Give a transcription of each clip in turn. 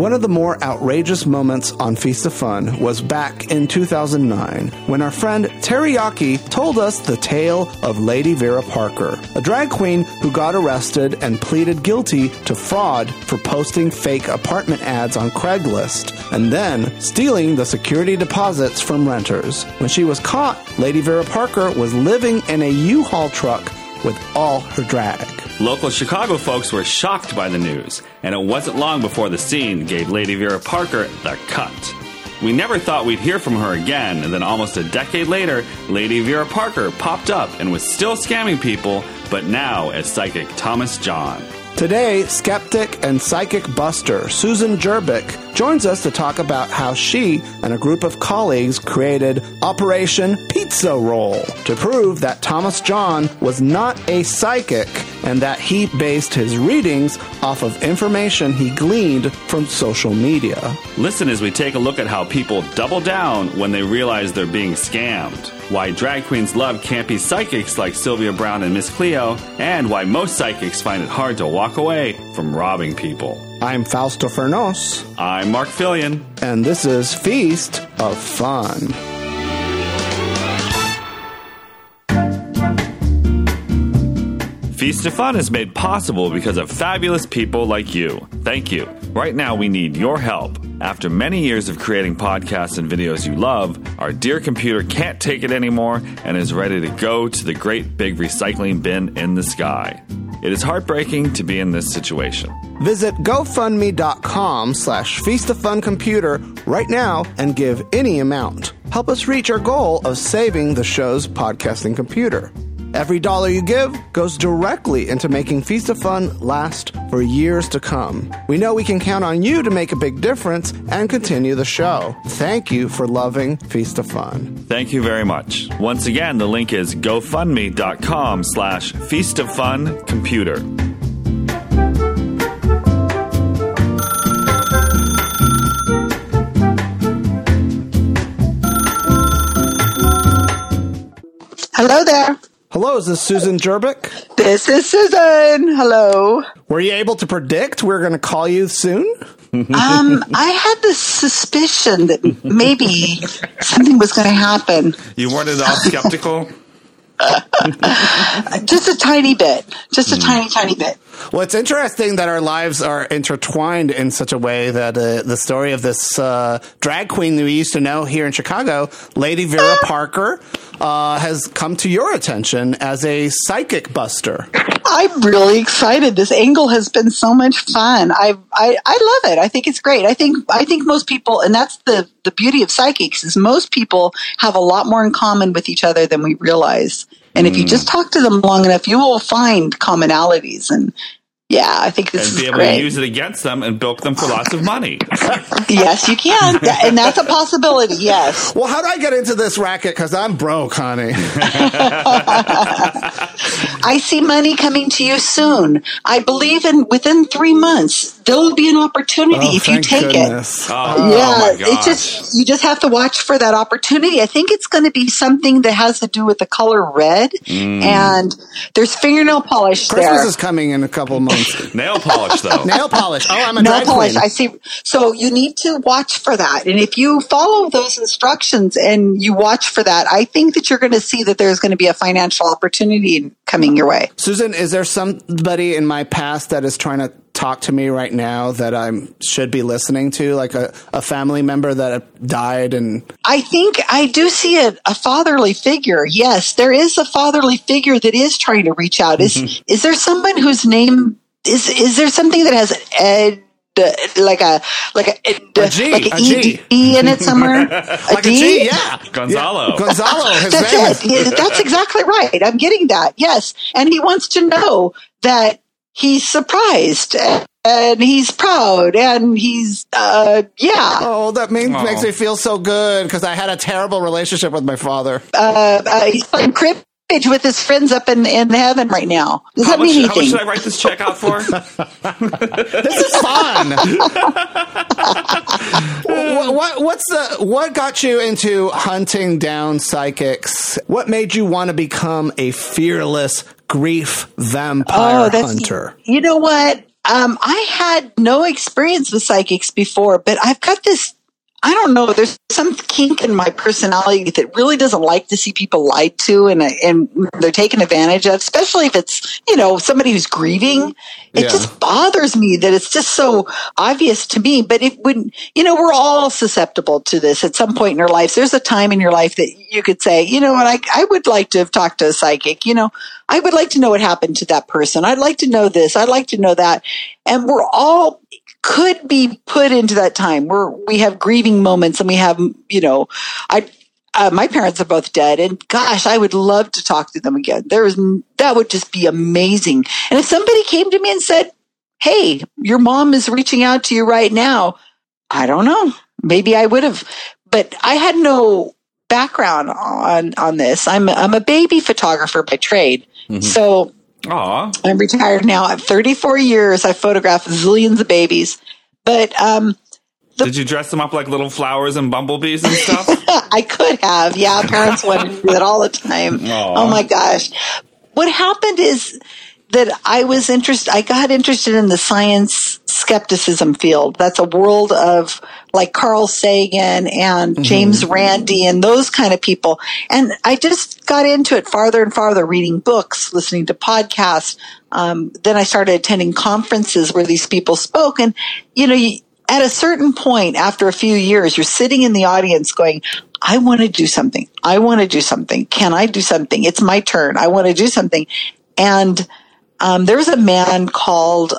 One of the more outrageous moments on Feast of Fun was back in 2009 when our friend Teriyaki told us the tale of Lady Vera Parker, a drag queen who got arrested and pleaded guilty to fraud for posting fake apartment ads on Craigslist and then stealing the security deposits from renters. When she was caught, Lady Vera Parker was living in a U-Haul truck with all her drag. Local Chicago folks were shocked by the news, and it wasn't long before the scene gave Lady Vera Parker the cut. We never thought we'd hear from her again, and then almost a decade later, Lady Vera Parker popped up and was still scamming people, but now as psychic Thomas John. Today, skeptic and psychic buster Susan Jerbick joins us to talk about how she and a group of colleagues created Operation Pizza Roll to prove that Thomas John was not a psychic and that he based his readings off of information he gleaned from social media. Listen as we take a look at how people double down when they realize they're being scammed, why drag queens love campy psychics like Sylvia Brown and Miss Cleo, and why most psychics find it hard to walk away from robbing people. I'm Fausto Fernos. I'm Mark Fillion. And this is Feast of Fun. Feast of Fun is made possible because of fabulous people like you. Thank you. Right now, we need your help. After many years of creating podcasts and videos you love, our dear computer can't take it anymore and is ready to go to the great big recycling bin in the sky. It is heartbreaking to be in this situation. Visit GoFundMe.com/FeastOfFunComputer right now and give any amount. Help us reach our goal of saving the show's podcasting computer. Every dollar you give goes directly into making Feast of Fun last for years to come. We know we can count on you to make a big difference and continue the show. Thank you for loving Feast of Fun. Thank you very much. Once again, the link is GoFundMe.com/FeastOfFunComputer. Hello there. Hello, is this Susan Jerbick? This is Susan. Hello. Were you able to predict we're going to call you soon? I had this suspicion that maybe something was going to happen. You weren't at all skeptical? Just a tiny bit. Just a tiny bit. Well, it's interesting that our lives are intertwined in such a way that the story of this drag queen that we used to know here in Chicago, Lady Vera Parker, has come to your attention as a psychic buster. I'm really excited. This angle has been so much fun. I love it. I think it's great. I think most people, and that's the beauty of psychics, is most people have a lot more in common with each other than we realize. And if you just talk to them long enough, you will find commonalities. And yeah, I think this is great. And be able to use it against them and bilk them for lots of money. Yes, you can. And that's a possibility, yes. Well, how do I get into this racket? Because I'm broke, honey. I see money coming to you soon. I believe within 3 months, there will be an opportunity if you take goodness. it. Oh my gosh. You just have to watch for that opportunity. I think it's going to be something that has to do with the color red. And there's fingernail polish Christmas is coming in a couple of months. Nail polish, though. Nail polish. Oh, I'm a nail drag polish. queen. I see. So you need to watch for that. And if you follow those instructions and you watch for that, I think that you're going to see that there's going to be a financial opportunity coming your way. Susan, is there somebody in my past that is trying to talk to me right now that I should be listening to, like a family member that died? And I think I do see a fatherly figure. Yes, there is a fatherly figure that is trying to reach out. Is there someone whose name is there something that has Ed? Like a G, like a G. E in it somewhere. Like a G, yeah. Gonzalo. Yeah. Gonzalo, his That's name. it. That's exactly right. I'm getting that. Yes. And he wants to know that he's surprised and he's proud and he's, yeah. Oh, that makes me feel so good because I had a terrible relationship with my father. He's playing cribbage with his friends up in heaven right now. Does that mean anything? How much should I write this check out for? This is fun. What got you into hunting down psychics? What made you want to become a fearless grief vampire hunter? You know what? I had no experience with psychics before, but I've got this, I don't know, there's some kink in my personality that really doesn't like to see people lied to and they're taken advantage of, especially if it's, somebody who's grieving. It just bothers me that it's just so obvious to me. But it wouldn't, we're all susceptible to this at some point in our lives. There's a time in your life that you could say, you know what, I would like to have talked to a psychic. I would like to know what happened to that person. I'd like to know this. I'd like to know that. And we're all could be put into that time where we have grieving moments and we have, my parents are both dead and gosh, I would love to talk to them again. That would just be amazing. And if somebody came to me and said, hey, your mom is reaching out to you right now, I don't know. Maybe I would have, but I had no background on this. I'm a baby photographer by trade. Mm-hmm. So Aww. I'm retired now. At 34 years, I photographed zillions of babies. But did you dress them up like little flowers and bumblebees and stuff? I could have. Yeah, parents wanted to do that all the time. Aww. Oh my gosh! What happened is that I got interested in the science skepticism field. That's a world of like Carl Sagan and James Randi and those kind of people. And I just got into it farther and farther, reading books, listening to podcasts. Then I started attending conferences where these people spoke. And, at a certain point, after a few years, you're sitting in the audience going, I want to do something. I want to do something. Can I do something? It's my turn. I want to do something. And there was a man called,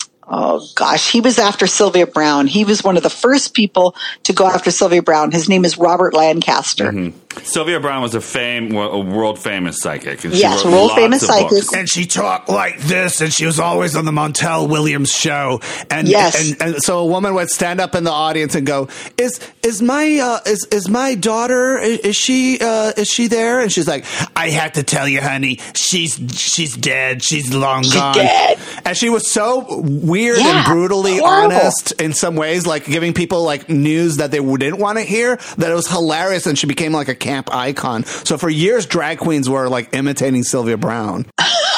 he was after Sylvia Browne. He was one of the first people to go after Sylvia Browne. His name is Robert Lancaster. Mm-hmm. Sylvia Browne was a world famous psychic. And yes, world famous psychic. And she talked like this, and she was always on the Montel Williams show. And and so a woman would stand up in the audience and go, "Is my daughter? Is she there?" And she's like, "I have to tell you, honey, she's dead. She's long gone." Dead. And she was so weird and brutally honest in some ways, like giving people like news that they didn't want to hear. That it was hilarious, and she became like a camp icon. So for years, drag queens were like imitating Sylvia Browne.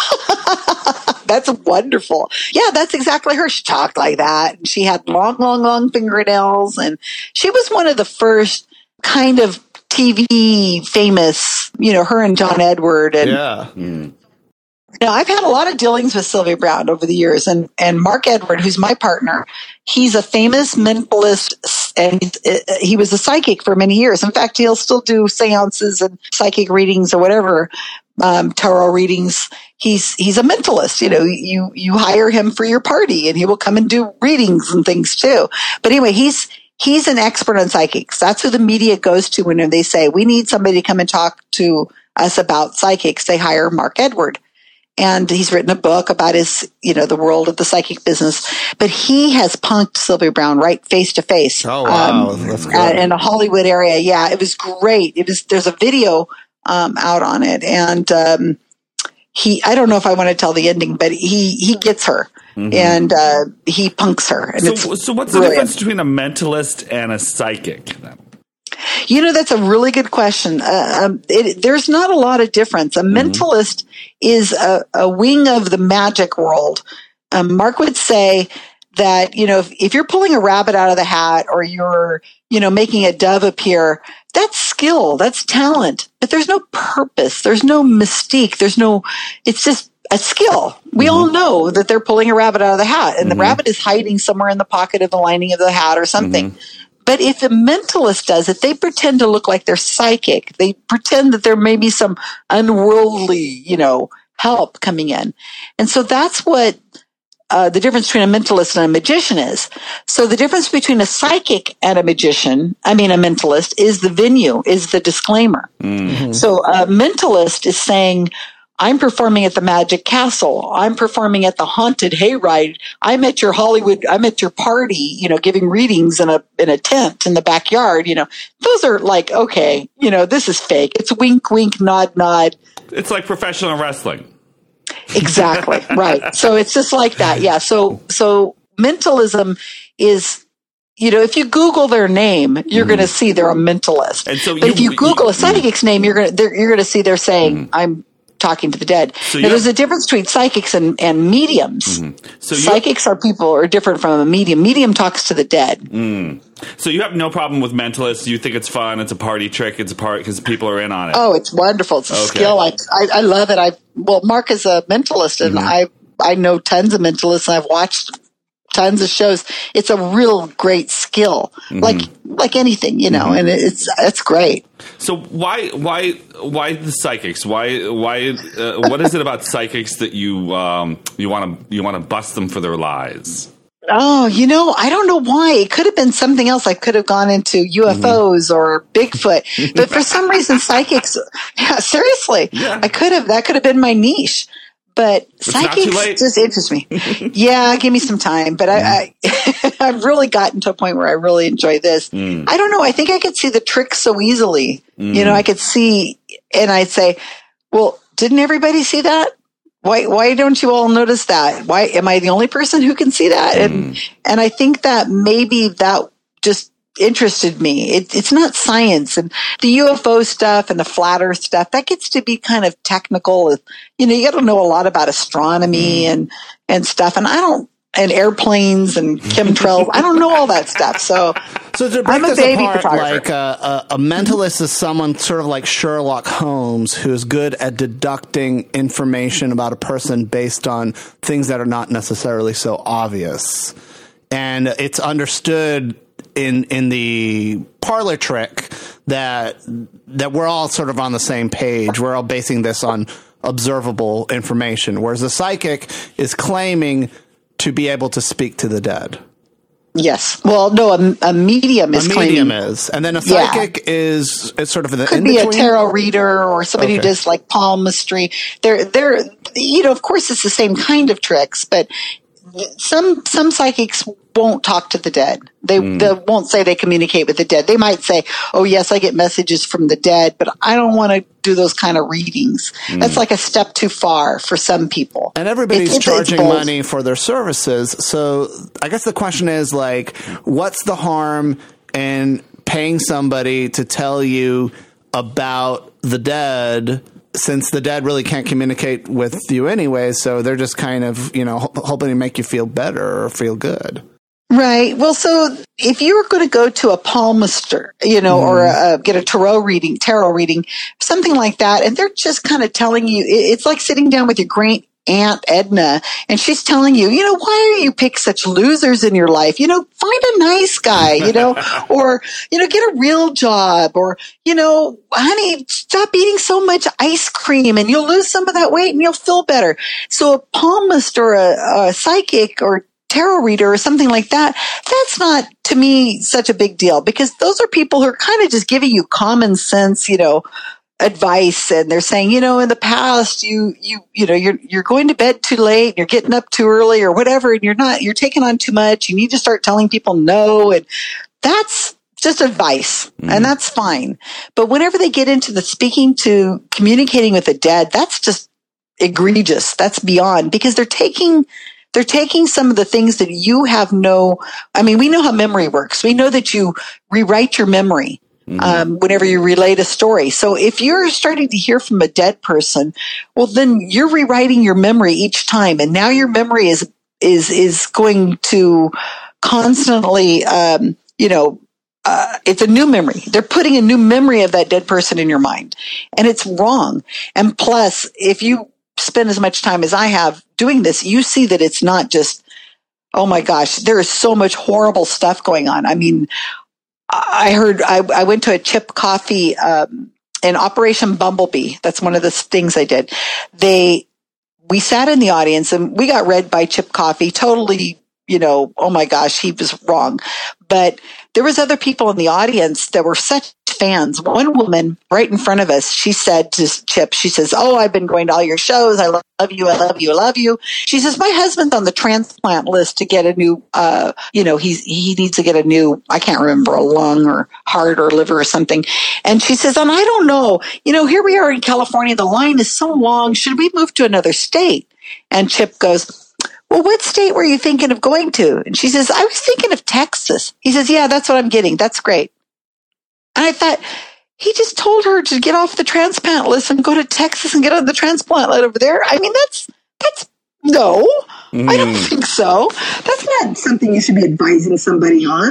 That's wonderful. Yeah, that's exactly her. She talked like that. She had long fingernails, and she was one of the first kind of TV famous, her and John Edward. And yeah. Now, I've had a lot of dealings with Sylvia Browne over the years, and Mark Edward, who's my partner, he's a famous mentalist, and he was a psychic for many years. In fact, he'll still do seances and psychic readings or whatever, tarot readings. He's a mentalist. You hire him for your party, and he will come and do readings and things too. But anyway, he's an expert on psychics. That's who the media goes to when they say, we need somebody to come and talk to us about psychics. They hire Mark Edward. And he's written a book about his, the world of the psychic business. But he has punked Sylvia Browne right face to face. Oh, wow. That's good. In the Hollywood area. Yeah, it was great. There's a video out on it. And I don't know if I want to tell the ending, but he gets her. Mm-hmm. And he punks her. And so what's the difference between a mentalist and a psychic then? That's a really good question. There's not a lot of difference. A mentalist is a wing of the magic world. Mark would say that, if you're pulling a rabbit out of the hat or you're, making a dove appear, that's skill, that's talent, but there's no purpose. There's no mystique. It's just a skill. We all know that they're pulling a rabbit out of the hat and the rabbit is hiding somewhere in the pocket of the lining of the hat or something. But if a mentalist does it, they pretend to look like they're psychic. They pretend that there may be some unworldly, help coming in. And so that's what the difference between a mentalist and a magician is. So the difference between a psychic and a mentalist is the venue, is the disclaimer. Mm-hmm. So a mentalist is saying, I'm performing at the Magic Castle. I'm performing at the Haunted Hayride. I'm at your party, giving readings in a tent in the backyard. Those are like, okay, this is fake. It's wink, wink, nod, nod. It's like professional wrestling. Exactly. Right. So it's just like that. Yeah. So mentalism is, if you Google their name, you're going to see they're a mentalist. And so if you Google a psychic's name, you're going to see they're saying, talking to the dead. So now, there's a difference between psychics and mediums. So psychics are different from a medium. Medium talks to the dead. So you have no problem with mentalists. You think it's fun. It's a party trick. It's a part because people are in on it. Oh, it's wonderful. It's a skill. I love it. Mark is a mentalist, and I know tons of mentalists, and I've watched tons of shows. It's a real great skill, like anything, and it's great. So why the psychics? Why what is it about psychics that you want to bust them for their lies? Oh, I don't know why. It could have been something else. I could have gone into UFOs or Bigfoot, but for some reason, psychics. Yeah, seriously, that could have been my niche. But psychics just interest me. Yeah, give me some time. But I've really gotten to a point where I really enjoy this. I don't know. I think I could see the trick so easily. I could see, and I'd say, well, didn't everybody see that? Why don't you all notice that? Why am I the only person who can see that? And I think that maybe that just interested me. It's not science, and the UFO stuff and the flat earth stuff, that gets to be kind of technical. You got to know a lot about astronomy and stuff. And and airplanes and chemtrails. I don't know all that stuff. So to break I'm a this baby apart, photographer. like a mentalist is someone sort of like Sherlock Holmes, who's good at deducting information about a person based on things that are not necessarily so obvious. And it's understood in the parlor trick that we're all sort of on the same page. We're all basing this on observable information, whereas a psychic is claiming to be able to speak to the dead. Yes. Well, no, a medium is claiming. A medium is. And then a psychic is sort of could be a tarot reader or somebody who does like palmistry. They're of course it's the same kind of tricks, but some psychics won't talk to the dead. They won't say they communicate with the dead. They might say, oh yes, I get messages from the dead, but I don't want to do those kind of readings. That's like a step too far for some people. And everybody's charging money for their services. So I guess the question is like, what's the harm in paying somebody to tell you about the dead, since the dead really can't communicate with you anyway? So they're just kind of, hoping to make you feel better or feel good. Right. Well, so if you were going to go to a palmister, or get a tarot reading, something like that, and they're just kind of telling you, it's like sitting down with your great Aunt Edna, and she's telling you, why are you pick such losers in your life? Find a nice guy, or, get a real job, or, honey, stop eating so much ice cream and you'll lose some of that weight and you'll feel better. So a palmist or a psychic or tarot reader or something like that, that's not, to me, such a big deal, because those are people who are kind of just giving you common sense, advice, and they're saying, in the past you're going to bed too late, you're getting up too early or whatever, and you're taking on too much. You need to start telling people no, and that's just advice, and that's fine. But whenever they get into the communicating with the dead, that's just egregious. That's beyond, because they're taking some of the things that you have we know how memory works. We know that you rewrite your memory whenever you relate a story. So if you're starting to hear from a dead person, well, then you're rewriting your memory each time. And now your memory is going to constantly, it's a new memory. They're putting a new memory of that dead person in your mind, and it's wrong. And plus, if you spend as much time as I have doing this, you see that it's not just, oh my gosh, there is so much horrible stuff going on. I mean, I went to a Chip Coffee, in Operation Bumblebee. That's one of the things I did. We sat in the audience and we got read by Chip Coffee, totally, oh my gosh, he was wrong. But there was other people in the audience that were such fans. One woman right in front of us, she said to Chip, she says, oh, I've been going to all your shows. I love you. I love you. I love you. She says, my husband's on the transplant list to get a new, he needs to get a new, I can't remember, a lung or heart or liver or something. And she says, and I don't know, here we are in California. The line is so long. Should we move to another state? And Chip goes, well, what state were you thinking of going to? And she says, I was thinking of Texas. He says, yeah, that's what I'm getting. That's great. And I thought, He just told her to get off the transplant list and go to Texas and get on the transplant list over there. I mean, that's no, I don't think so. That's not something you should be advising somebody on.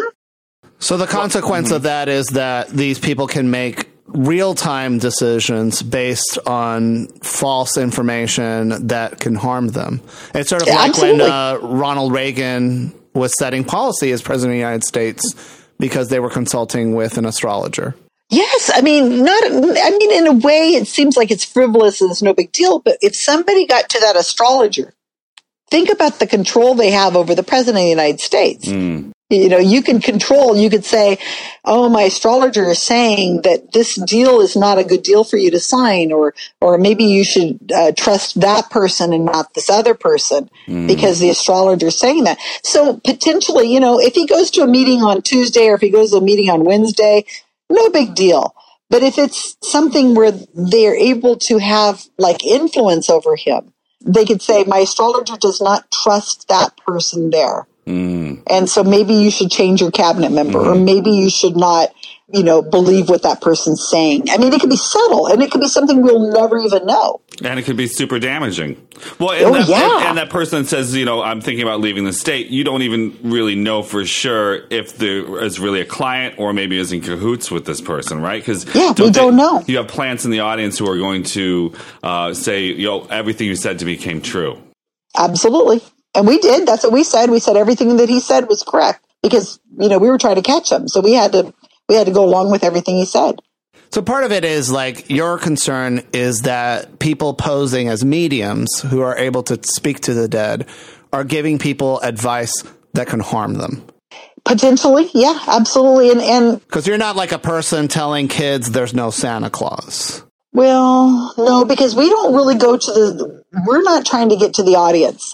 So the consequence of that is that these people can make real-time decisions based on false information that can harm them. It's sort of like when Ronald Reagan was setting policy as president of the United States because they were consulting with an astrologer. Yes, I mean, in a way, it seems like it's frivolous and it's no big deal. But if somebody got to that astrologer, think about the control they have over the president of the United States. You know, you can control. You could say, "Oh, my astrologer is saying that this deal is not a good deal for you to sign, or maybe you should trust that person and not this other person because the astrologer is saying that." So potentially, you know, if he goes to a meeting on Tuesday or if he goes to a meeting on Wednesday, no big deal. But if it's something where they're able to have like influence over him, they could say, "My astrologer does not trust that person there. And so maybe you should change your cabinet member, or maybe you should not, you know, believe what that person's saying." I mean, it could be subtle, and it could be something we'll never even know. And it could be super damaging. Well, and that person says, you know, "I'm thinking about leaving the state." You don't even really know for sure if there is really a client or maybe is in cahoots with this person, right? Because we don't know. You have plants in the audience who are going to say, you know, everything you said to me came true. Absolutely. And we did. That's what we said. We said everything that he said was correct because, you know, we were trying to catch him. So we had to go along with everything he said. So part of it is like your concern is that people posing as mediums who are able to speak to the dead are giving people advice that can harm them. Potentially. Yeah, absolutely. And because you're not like a person telling kids there's no Santa Claus. Well, no, because we don't really go to we're not trying to get to the audience.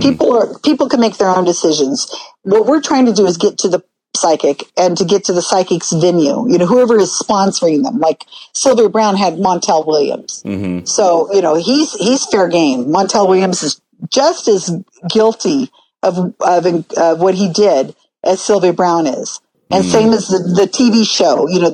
People can make their own decisions. What we're trying to do is get to the psychic and to get to the psychic's venue, you know, whoever is sponsoring them. Like Sylvia Browne had Montel Williams. So, you know, he's fair game. Montel Williams is just as guilty of what he did as Sylvia Browne is. And same as the TV show, you know,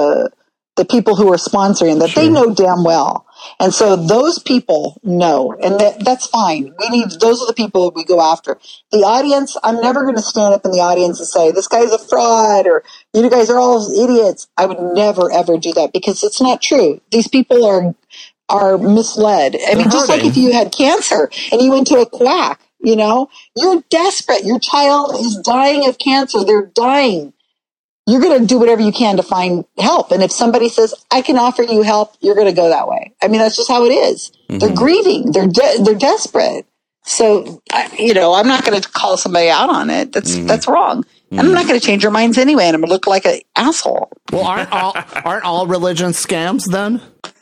the people who are sponsoring that, they know damn well. And so those people know, and that's fine. Those are the people we go after. The audience, I'm never going to stand up in the audience and say, "This guy's a fraud," or "You guys are all idiots." I would never, ever do that because it's not true. These people are misled. I mean, just like if you had cancer and you went to a quack, you know, you're desperate. Your child is dying of cancer. They're dying. You're going to do whatever you can to find help. And if somebody says, "I can offer you help," you're going to go that way. I mean, that's just how it is. They're grieving. They're desperate. So, you know, I'm not going to call somebody out on it. That's wrong. And I'm not going to change their minds anyway. And I'm going to look like an asshole. Well, aren't all religions scams then?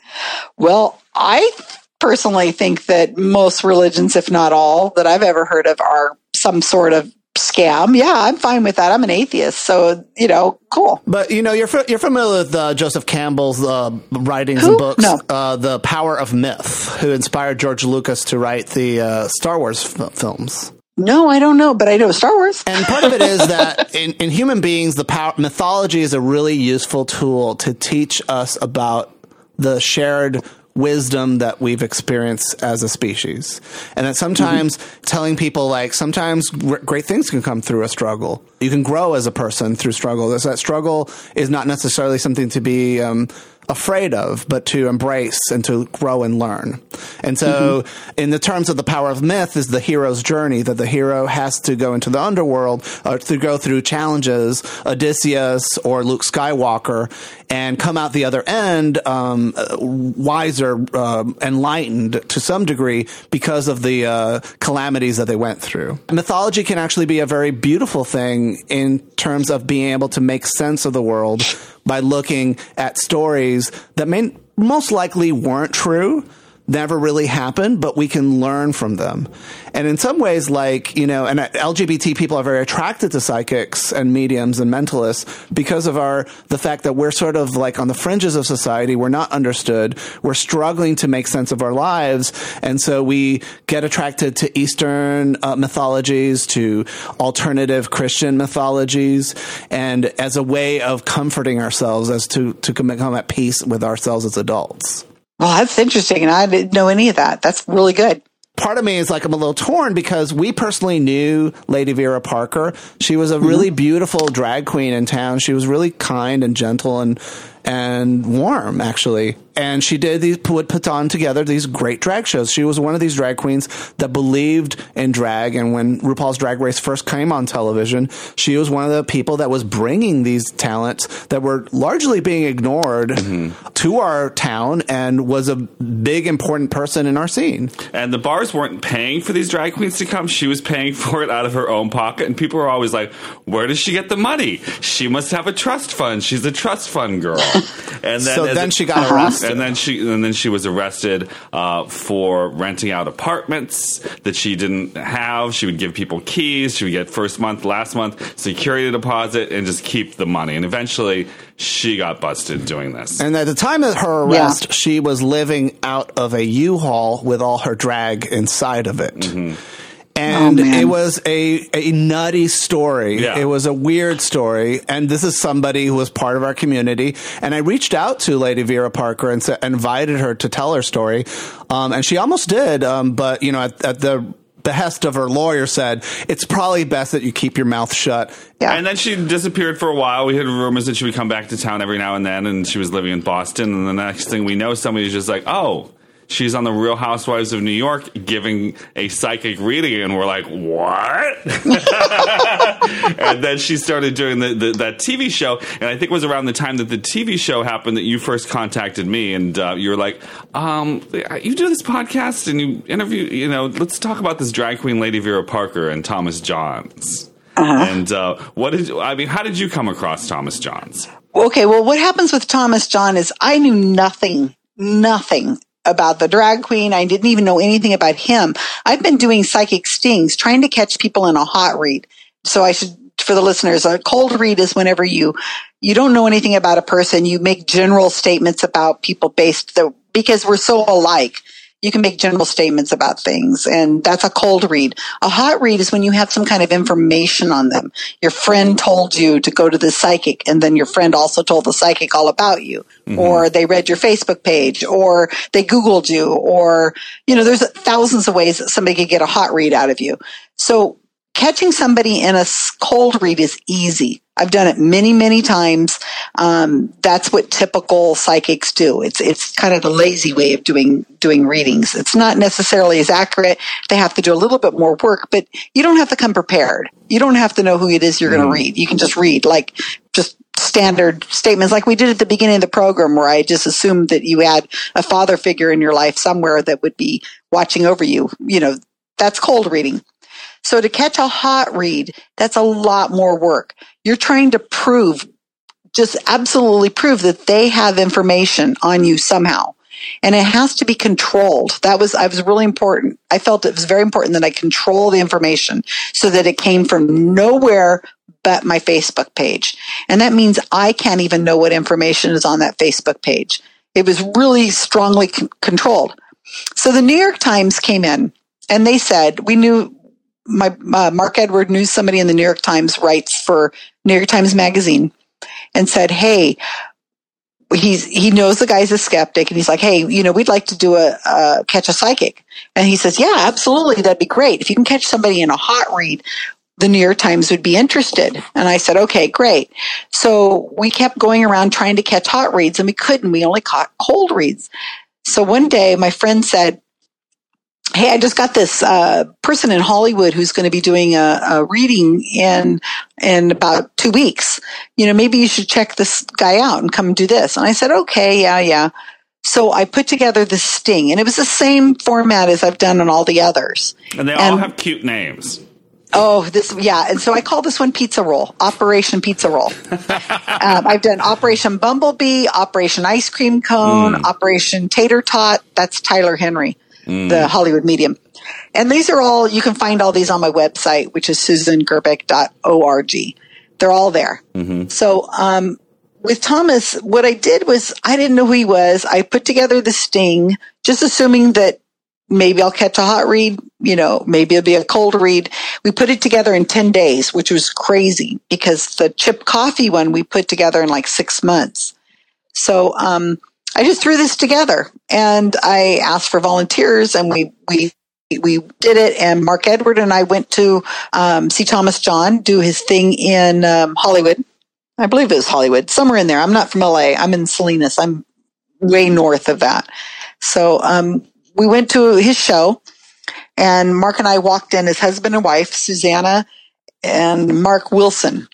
Well, I personally think that most religions, if not all, that I've ever heard of are some sort of scam. Yeah, I'm fine with that. I'm an atheist, so, you know, cool. But, you know, you're familiar with Joseph Campbell's writings and books, No. The Power of Myth, who inspired George Lucas to write the Star Wars films. No, I don't know, but I know Star Wars. And part of it is that in human beings, mythology is a really useful tool to teach us about the shared wisdom that we've experienced as a species. And that sometimes telling people, like, sometimes great things can come through a struggle. You can grow as a person through struggle. That struggle is not necessarily something to be afraid of, but to embrace and to grow and learn. And so in the terms of the power of myth is the hero's journey, that the hero has to go into the underworld to go through challenges, Odysseus or Luke Skywalker, and come out the other end wiser, enlightened to some degree because of the calamities that they went through. Mythology can actually be a very beautiful thing in terms of being able to make sense of the world by looking at stories that most likely weren't true, never really happened, but we can learn from them. And in some ways, like, and LGBT people are very attracted to psychics and mediums and mentalists because of the fact that we're sort of like on the fringes of society. We're not understood. We're struggling to make sense of our lives. And so we get attracted to Eastern mythologies, to alternative Christian mythologies, and as a way of comforting ourselves, as to become at peace with ourselves as adults. Well, that's interesting, and I didn't know any of that. That's really good. Part of me is like, I'm a little torn because we personally knew Lady Vera Parker. She was a really beautiful drag queen in town. She was really kind and gentle and warm, actually. And she would put on together these great drag shows. She was one of these drag queens that believed in drag. And when RuPaul's Drag Race first came on television, she was one of the people that was bringing these talents that were largely being ignored to our town, and was a big, important person in our scene. And the bars weren't paying for these drag queens to come. She was paying for it out of her own pocket. And people were always like, where does she get the money? She must have a trust fund. She's a trust fund girl. And then she got arrested. And then she was arrested for renting out apartments that she didn't have. She would give people keys. She would get first month, last month, security deposit, and just keep the money. And eventually, she got busted doing this. And at the time of her arrest, she was living out of a U-Haul with all her drag inside of it. And it was a nutty story. Yeah. It was a weird story. And this is somebody who was part of our community. And I reached out to Lady Vera Parker and invited her to tell her story. And she almost did. But, at the behest of her lawyer, said, it's probably best that you keep your mouth shut. Yeah. And then she disappeared for a while. We heard rumors that she would come back to town every now and then. And she was living in Boston. And the next thing we know, somebody's just like, oh, she's on the Real Housewives of New York giving a psychic reading, and we're like, what? And then she started doing that TV show, and I think it was around the time that the TV show happened that you first contacted me, and you were like, you do this podcast, and you interview, let's talk about this drag queen, Lady Vera Parker, and Thomas Johns. And how did you come across Thomas Johns? Okay, well, what happens with Thomas John is I knew nothing about the drag queen. I didn't even know anything about him. I've been doing psychic stings, trying to catch people in a hot read. So I should, for the listeners, a cold read is whenever you don't know anything about a person, you make general statements about people because we're so alike. You can make general statements about things, and that's a cold read. A hot read is when you have some kind of information on them. Your friend told you to go to the psychic, and then your friend also told the psychic all about you. Or they read your Facebook page, or they Googled you, or, there's thousands of ways that somebody could get a hot read out of you. So catching somebody in a cold read is easy. I've done it many, many times. That's what typical psychics do. It's kind of the lazy way of doing readings. It's not necessarily as accurate. They have to do a little bit more work, but you don't have to come prepared. You don't have to know who it is you're going to read. You can just read just standard statements like we did at the beginning of the program, where I just assumed that you had a father figure in your life somewhere that would be watching over you. That's cold reading. So to catch a hot read, that's a lot more work. You're trying to just absolutely prove that they have information on you somehow. And it has to be controlled. I was really important. I felt it was very important that I control the information so that it came from nowhere but my Facebook page. And that means I can't even know what information is on that Facebook page. It was really strongly controlled. So the New York Times came in and they said, we knew Mark Edward knew somebody in the New York Times writes for New York Times Magazine, and said, hey, he knows the guy's a skeptic, and he's like, hey, we'd like to do a catch a psychic. And he says, yeah, absolutely. That'd be great. If you can catch somebody in a hot read, the New York Times would be interested. And I said, okay, great. So we kept going around trying to catch hot reads, and we couldn't. We only caught cold reads. So one day my friend said, hey, I just got this person in Hollywood who's going to be doing a reading in about 2 weeks. Maybe you should check this guy out and come do this. And I said, okay, yeah. So I put together this sting, and it was the same format as I've done on all the others. And they all have cute names. And so I call this one Pizza Roll, Operation Pizza Roll. I've done Operation Bumblebee, Operation Ice Cream Cone, Operation Tater Tot. That's Tyler Henry, the Hollywood medium. And these are all, you can find all these on my website, which is susangerbeck.org. They're all there. Mm-hmm. So, with Thomas, what I did was I didn't know who he was. I put together the sting, just assuming that maybe I'll catch a hot read, maybe it'll be a cold read. We put it together in 10 days, which was crazy because the chip coffee one we put together in like 6 months. So, I just threw this together and I asked for volunteers and we did it. And Mark Edward and I went to, see Thomas John do his thing in, Hollywood. I believe it was Hollywood, somewhere in there. I'm not from LA. I'm in Salinas. I'm way north of that. So, we went to his show and Mark and I walked in as husband and wife, Susanna and Mark Wilson.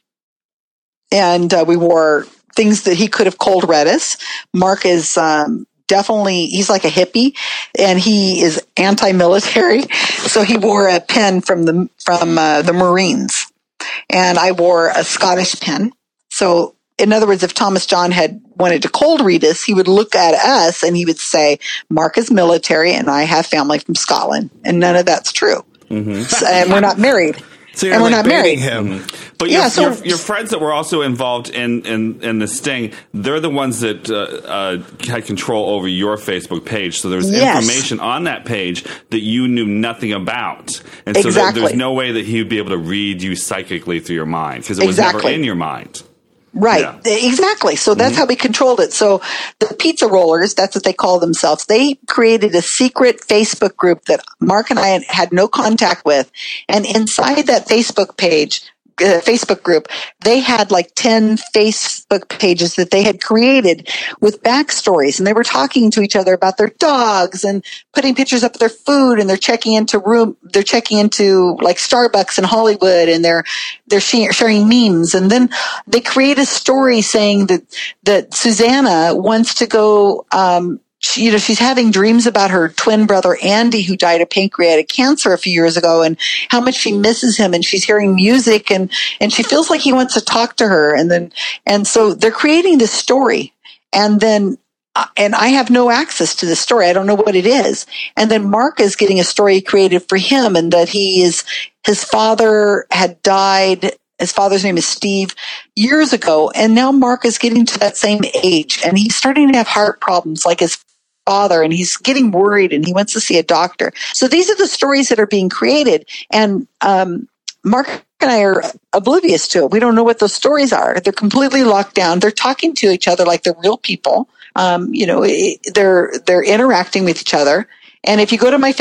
And, we wore things that he could have cold read us. Mark is, definitely, he's like a hippie and he is anti-military. So he wore a pen from the Marines and I wore a Scottish pen. So in other words, if Thomas John had wanted to cold read us, he would look at us and he would say, Mark is military and I have family from Scotland. And none of that's true. Mm-hmm. And we're not married. So you're like baiting him. Mm-hmm. But your friends that were also involved in the sting, they're the ones that had control over your Facebook page. So there's information on that page that you knew nothing about. And so there's no way that he would be able to read you psychically through your mind because it was never in your mind. Right. Yeah. Exactly. So that's how we controlled it. So the pizza rollers, that's what they call themselves. They created a secret Facebook group that Mark and I had no contact with. And inside that Facebook group, they had like 10 Facebook pages that they had created with backstories. And they were talking to each other about their dogs and putting pictures up of their food. And they're checking into like Starbucks in Hollywood and they're sharing memes. And then they create a story saying that Susanna wants to go, she's having dreams about her twin brother, Andy, who died of pancreatic cancer a few years ago and how much she misses him. And she's hearing music and she feels like he wants to talk to her. And so they're creating this story. And then, and I have no access to this story. I don't know what it is. And then Mark is getting a story created for him and that his father had died. His father's name is Steve years ago. And now Mark is getting to that same age and he's starting to have heart problems like his father and he's getting worried and he wants to see a doctor. So these are the stories that are being created. And, Mark and I are oblivious to it. We don't know what those stories are. They're completely locked down. They're talking to each other like they're real people. They're interacting with each other. And if you go to my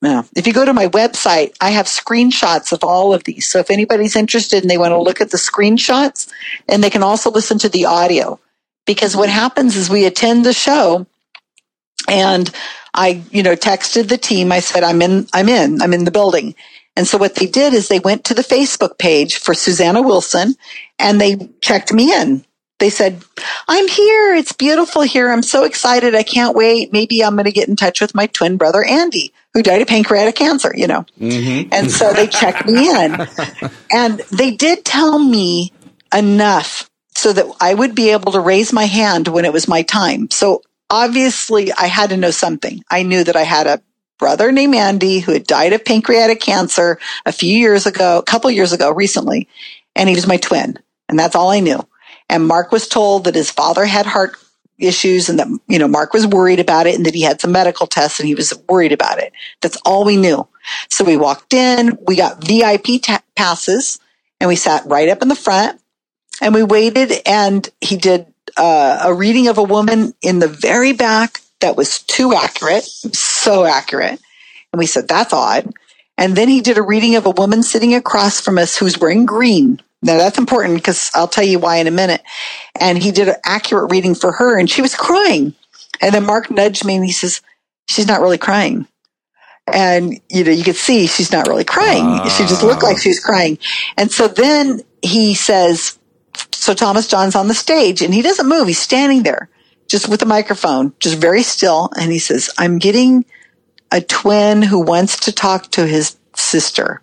website, I have screenshots of all of these. So if anybody's interested and they want to look at the screenshots, and they can also listen to the audio, because what happens is we attend the show and I, texted the team. I said, I'm in the building. And so what they did is they went to the Facebook page for Susanna Wilson and they checked me in. They said, I'm here. It's beautiful here. I'm so excited. I can't wait. Maybe I'm going to get in touch with my twin brother, Andy, who died of pancreatic cancer, Mm-hmm. And so they checked me in. And they did tell me enough so that I would be able to raise my hand when it was my time. So obviously I had to know something. I knew that I had a brother named Andy who had died of pancreatic cancer a couple years ago, recently. And he was my twin. And that's all I knew. And Mark was told that his father had heart issues and that, Mark was worried about it and that he had some medical tests and he was worried about it. That's all we knew. So we walked in, we got VIP passes and we sat right up in the front and we waited and he did a reading of a woman in the very back that was too accurate, so accurate. And we said, that's odd. And then he did a reading of a woman sitting across from us who's wearing green. Now that's important because I'll tell you why in a minute. And he did an accurate reading for her and she was crying. And then Mark nudged me and he says, she's not really crying. And, you could see she's not really crying. She just looked like she was crying. And so then he says, so Thomas John's on the stage and he doesn't move. He's standing there just with a microphone, just very still. And he says, I'm getting a twin who wants to talk to his sister.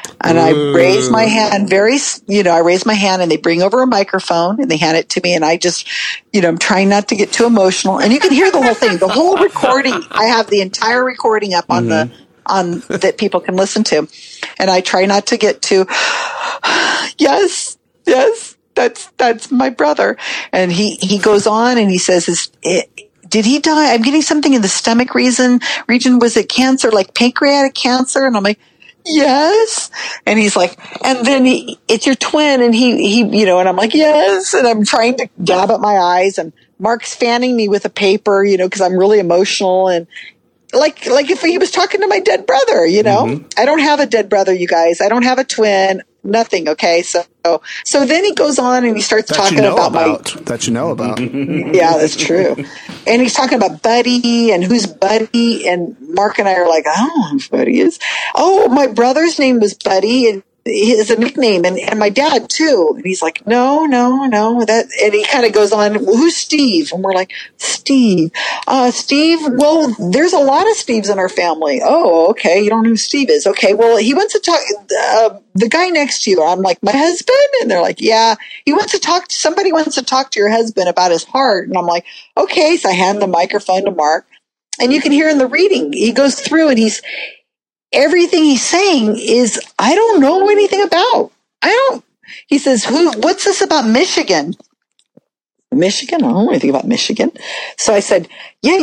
And I raise my hand I raise my hand and they bring over a microphone and they hand it to me. And I just, I'm trying not to get too emotional. And you can hear the whole thing, the whole recording. I have the entire recording up on that people can listen to. And I try not to get too, yes, that's my brother. And he goes on and he says, did he die? I'm getting something in the stomach region. Was it cancer, like pancreatic cancer? And I'm like, yes. And he's like, and then it's your twin. And he, and I'm like, yes. And I'm trying to dab at my eyes and Mark's fanning me with a paper, cause I'm really emotional. And like if he was talking to my dead brother, I don't have a dead brother, you guys. I don't have a twin, nothing. Okay. So then he goes on and he starts talking about that you know about. Yeah, that's true. And he's talking about Buddy and who's Buddy. And Mark and I are like, I don't know who Buddy is. Oh, my brother's name was Buddy and is a nickname and my dad too. And he's like, no, and he kind of goes on, well, who's Steve? And we're like, Steve, well, there's a lot of Steves in our family. Oh, okay. You don't know who Steve is. Okay. Well, he wants to talk, the guy next to you. I'm like, my husband? And they're like, yeah, somebody wants to talk to your husband about his heart. And I'm like, okay. So I hand the microphone to Mark and you can hear in the reading, he goes through and everything he's saying is, I don't know anything about. He says, what's this about Michigan? Michigan? I don't know anything about Michigan. So I said, yeah.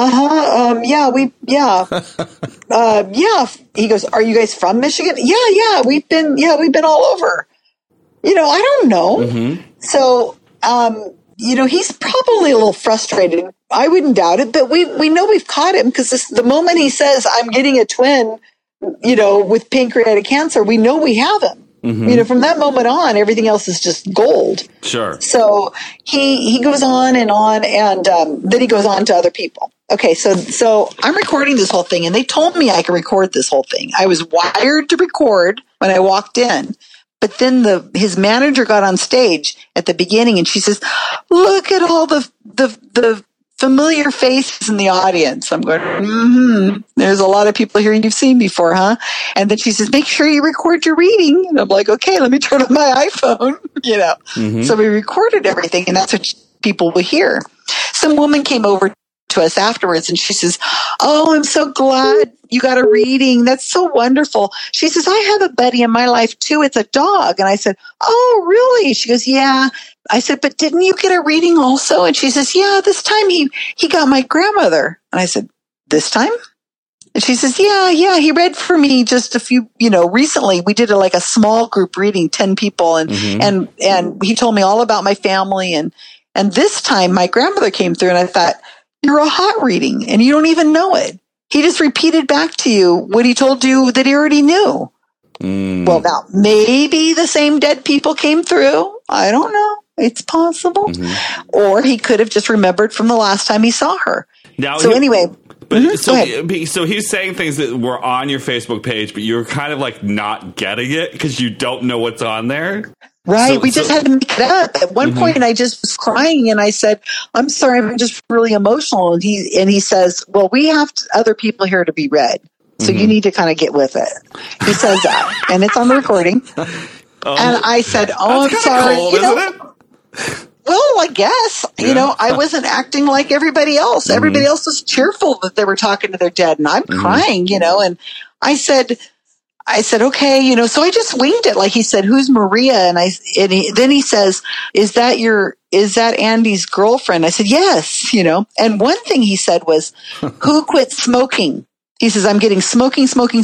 He goes, are you guys from Michigan? Yeah. We've been all over. I don't know. Mm-hmm. So, he's probably a little frustrated. I wouldn't doubt it, but we know we've caught him because the moment he says, I'm getting a twin, with pancreatic cancer, we know we have him. Mm-hmm. From that moment on, everything else is just gold. Sure. So he goes on and then he goes on to other people. Okay, so I'm recording this whole thing, and they told me I could record this whole thing. I was wired to record when I walked in. But then his manager got on stage at the beginning and she says, look at all the familiar faces in the audience. I'm going, there's a lot of people here you've seen before, huh? And then she says, make sure you record your reading. And I'm like, okay, let me turn on my iPhone, Mm-hmm. So we recorded everything and that's what people will hear. Some woman came over to us afterwards and she says, oh, I'm so glad you got a reading. That's so wonderful. She says, I have a buddy in my life too. It's a dog. And I said, oh, really? She goes, yeah. I said, but didn't you get a reading also? And she says, yeah, this time he got my grandmother. And I said, this time? And she says, yeah, he read for me just a few, recently we did a small group reading, 10 people. And, mm-hmm. and he told me all about my family. And this time my grandmother came through and I thought, you're a hot reading and you don't even know it. He just repeated back to you what he told you that he already knew. Mm. Well, now maybe the same dead people came through. I don't know. It's possible. Mm-hmm. Or he could have just remembered from the last time he saw her. Anyway. But so he's saying things that were on your Facebook page, but you're kind of not getting it because you don't know what's on there. Right. We just had to make it up. At one mm-hmm. point I just was crying and I said, I'm sorry, I'm just really emotional. And he says, well, we have other people here to be read. So mm-hmm. you need to kind of get with it. He says that. And it's on the recording. And I said, oh, I'm sorry. Cold, isn't it? Well, I guess, I wasn't acting like everybody else. Mm-hmm. Everybody else was cheerful that they were talking to their dead. And I'm mm-hmm. crying, and I said, okay, so I just winged it. Like he said, who's Maria? And then he says, is that Andy's girlfriend? I said, yes, and one thing he said was, who quit smoking? He says, I'm getting smoking.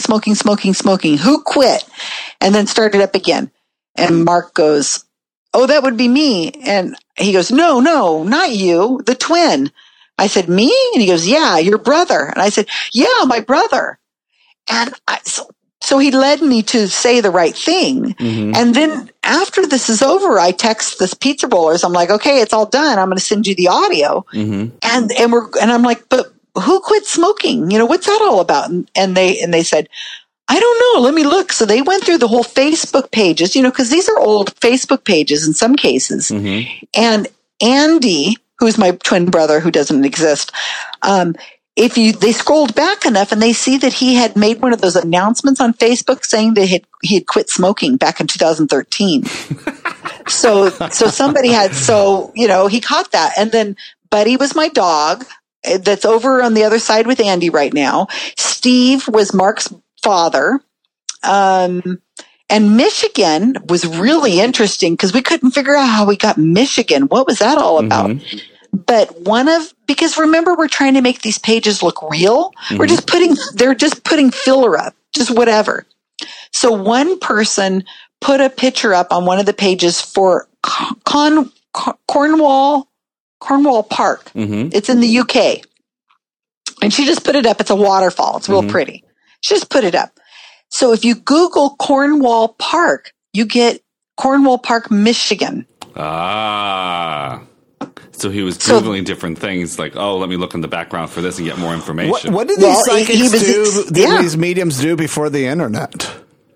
Who quit? And then started up again. And Mark goes, oh, that would be me. And he goes, no, not you, the twin. I said, me? And he goes, yeah, your brother. And I said, yeah, my brother. And so he led me to say the right thing. Mm-hmm. And then after this is over, I text the pizza rollers. I'm like, okay, it's all done. I'm going to send you the audio. Mm-hmm. And I'm like, but who quit smoking? What's that all about? And they said, I don't know. Let me look. So they went through the whole Facebook pages, because these are old Facebook pages in some cases. Mm-hmm. And Andy, who's my twin brother who doesn't exist, they scrolled back enough and they see that he had made one of those announcements on Facebook saying that he had quit smoking back in 2013. So somebody had, he caught that. And then Buddy was my dog that's over on the other side with Andy right now. Steve was Mark's father. And Michigan was really interesting because we couldn't figure out how we got Michigan. What was that all about? Mm-hmm. But because remember, we're trying to make these pages look real. Mm-hmm. They're just putting filler up, just whatever. So one person put a picture up on one of the pages for Cornwall Park. Mm-hmm. It's in the UK. And she just put it up. It's a waterfall. It's real mm-hmm. pretty. She just put it up. So if you Google Cornwall Park, you get Cornwall Park, Michigan. Ah. So he was Googling different things like, let me look in the background for this and get more information. What did these psychics these mediums do before the internet?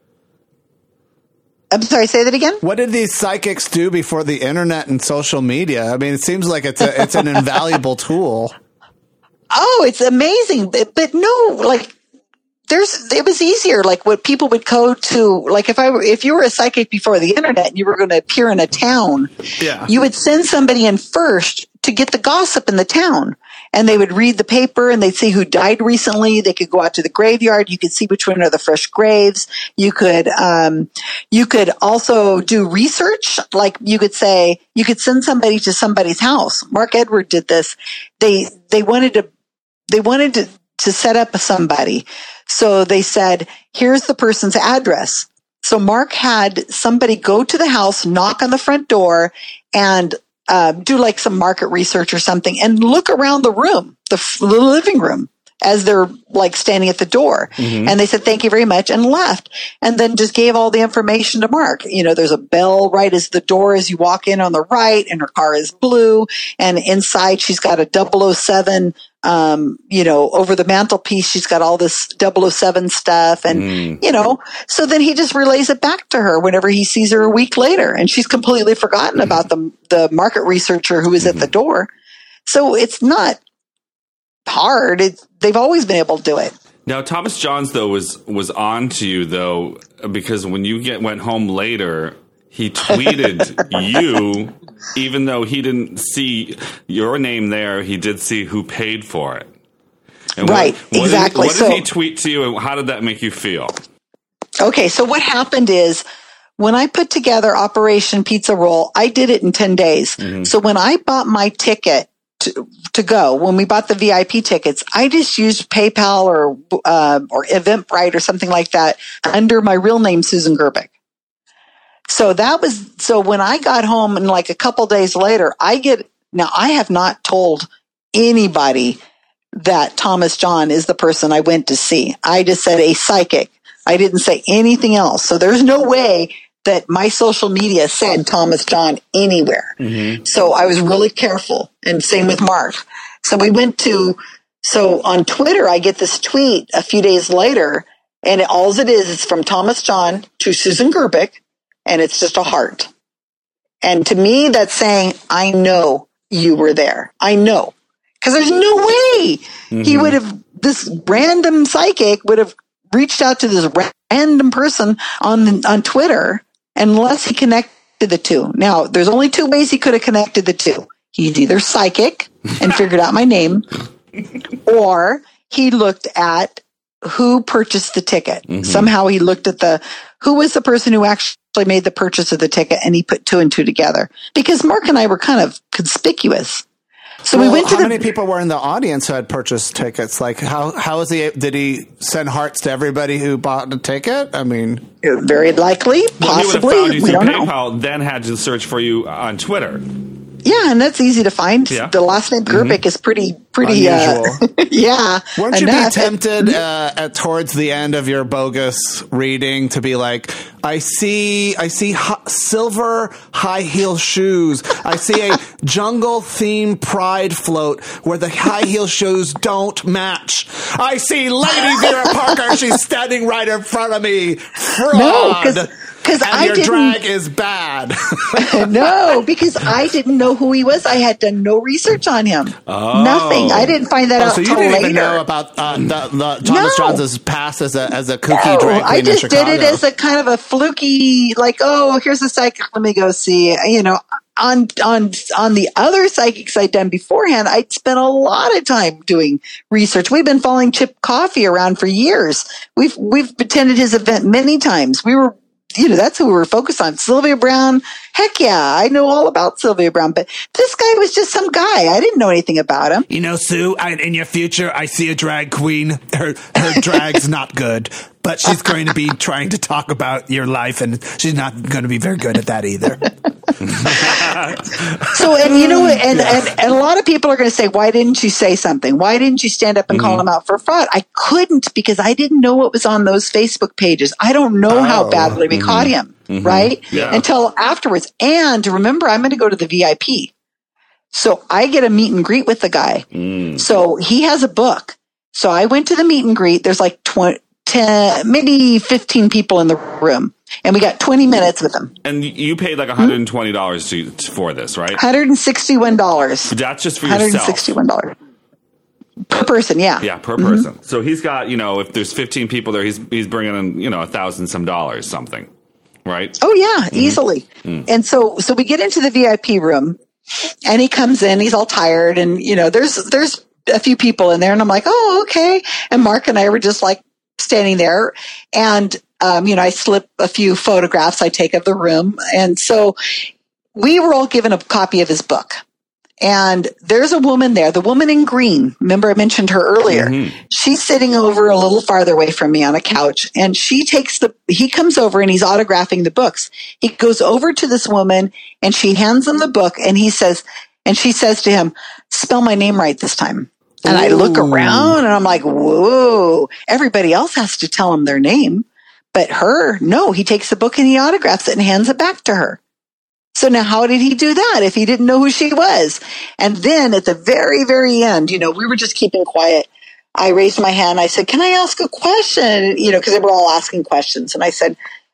I'm sorry, say that again? What did these psychics do before the internet and social media? I mean, it seems like it's an invaluable tool. Oh, it's amazing. But no, it was easier. Like what people would go to, like if you were a psychic before the internet and you were going to appear in a town, you would send somebody in first to get the gossip in the town. And they would read the paper and they'd see who died recently. They could go out to the graveyard. You could see which one are the fresh graves. You could also do research. Like you could send somebody to somebody's house. Mark Edward did this. They wanted to set up somebody. So they said, here's the person's address. So Mark had somebody go to the house, knock on the front door, and do like some market research or something and look around the room, the living room, as they're like standing at the door. Mm-hmm. And they said, thank you very much, and left. And then just gave all the information to Mark. There's a bell right as the door as you walk in on the right, and her car is blue. And inside she's got a 007, over the mantelpiece, she's got all this 007 stuff. And, so then he just relays it back to her whenever he sees her a week later. And she's completely forgotten about the market researcher who was at the door. So it's not hard. They've always been able to do it. Now, Thomas Johns, though, was on to you, though, because when you went home later, he tweeted you, even though he didn't see your name there, he did see who paid for it. And exactly. What did he tweet to you, and how did that make you feel? Okay, so what happened is, when I put together Operation Pizza Roll, I did it in 10 days. Mm-hmm. So when I bought my ticket to go, when we bought the VIP tickets, I just used PayPal or Eventbrite or something like that under my real name, Susan Gerbic. So when I got home and like a couple days later, I have not told anybody that Thomas John is the person I went to see. I just said a psychic. I didn't say anything else. So there's no way that my social media said Thomas John anywhere. Mm-hmm. So I was really careful, and same with Mark. So on Twitter, I get this tweet a few days later, and all it is, it's from Thomas John to Susan Gerbic, and it's just a heart. And to me, that's saying, I know you were there. I know. Because there's no way mm-hmm. This random psychic would have reached out to this random person on Twitter unless he connected the two. Now, there's only two ways he could have connected the two. He's either psychic and figured out my name, or he looked at who purchased the ticket. Mm-hmm. Somehow he looked at who was the person who actually made the purchase of the ticket, and he put two and two together. Because Mark and I were kind of conspicuous. So we went to how many people were in the audience who had purchased tickets? Like, did he send hearts to everybody who bought a ticket? I mean, very likely, possibly. He would have found you through PayPal, then had to search for you on Twitter. Yeah, and that's easy to find. Yeah. The last name Gerbic mm-hmm. is pretty unusual. Yeah. Weren't you be tempted towards the end of your bogus reading to be like, I see silver high heel shoes. I see a jungle themed pride float where the high heel shoes don't match. I see Lady Vera Parker. She's standing right in front of me. Fraud. No, because and your drag is bad. No, because I didn't know who he was. I had done no research on him. Oh. Nothing. I didn't find that out so you till didn't later. even know about the Thomas Johnson's past as a kooky drag queen I just in Chicago. did it as a kind of a fluky, like, oh, here's a psychic. Let me go see. You know, on the other psychics I'd done beforehand, I'd spent a lot of time doing research. We've been following Chip Coffey around for years. We've attended his event many times. We were, you know, that's who we were focused on. Sylvia Browne. Heck yeah, I know all about Sylvia Browne, but this guy was just some guy. I didn't know anything about him. You know, Sue, in your future, I see a drag queen. Her drag's not good, but she's going to be trying to talk about your life, and she's not going to be very good at that either. So, and you know, and a lot of people are going to say, why didn't you say something? Why didn't you stand up and call him out for fraud? I couldn't, because I didn't know what was on those Facebook pages. I don't know how badly we caught him, right? Yeah. Until afterwards. And remember, I'm going to go to the VIP. So I get a meet and greet with the guy. So he has a book. So I went to the meet and greet. There's like 10, maybe 15 people in the room. And we got 20 minutes with him. And you paid like $120 for this, right? $161. That's just for yourself. $161 per person. Yeah. Yeah, per person. So he's got, you know, if there's 15 people there, he's bringing in, you know, $1,000 some dollars, something, right? Oh yeah, easily. And so we get into the VIP room, and he comes in. He's all tired, and you know, there's a few people in there, and I'm like, oh, okay. And Mark and I were just like standing there, and you know, I slip a few photographs I take of the room. And so we were all given a copy of his book. And there's a woman there, the woman in green. Remember I mentioned her earlier. She's sitting over a little farther away from me on a couch, and he comes over and he's autographing the books. He goes over to this woman and she hands him the book, and she says to him, spell my name right this time. And I look around and I'm like, whoa, everybody else has to tell him their name. But no, he takes the book and he autographs it and hands it back to her. So now how did he do that if he didn't know who she was? And then at the very, very end, you know, we were just keeping quiet. I raised my hand. I said, can I ask a question? You know, because they were all asking questions. And I said,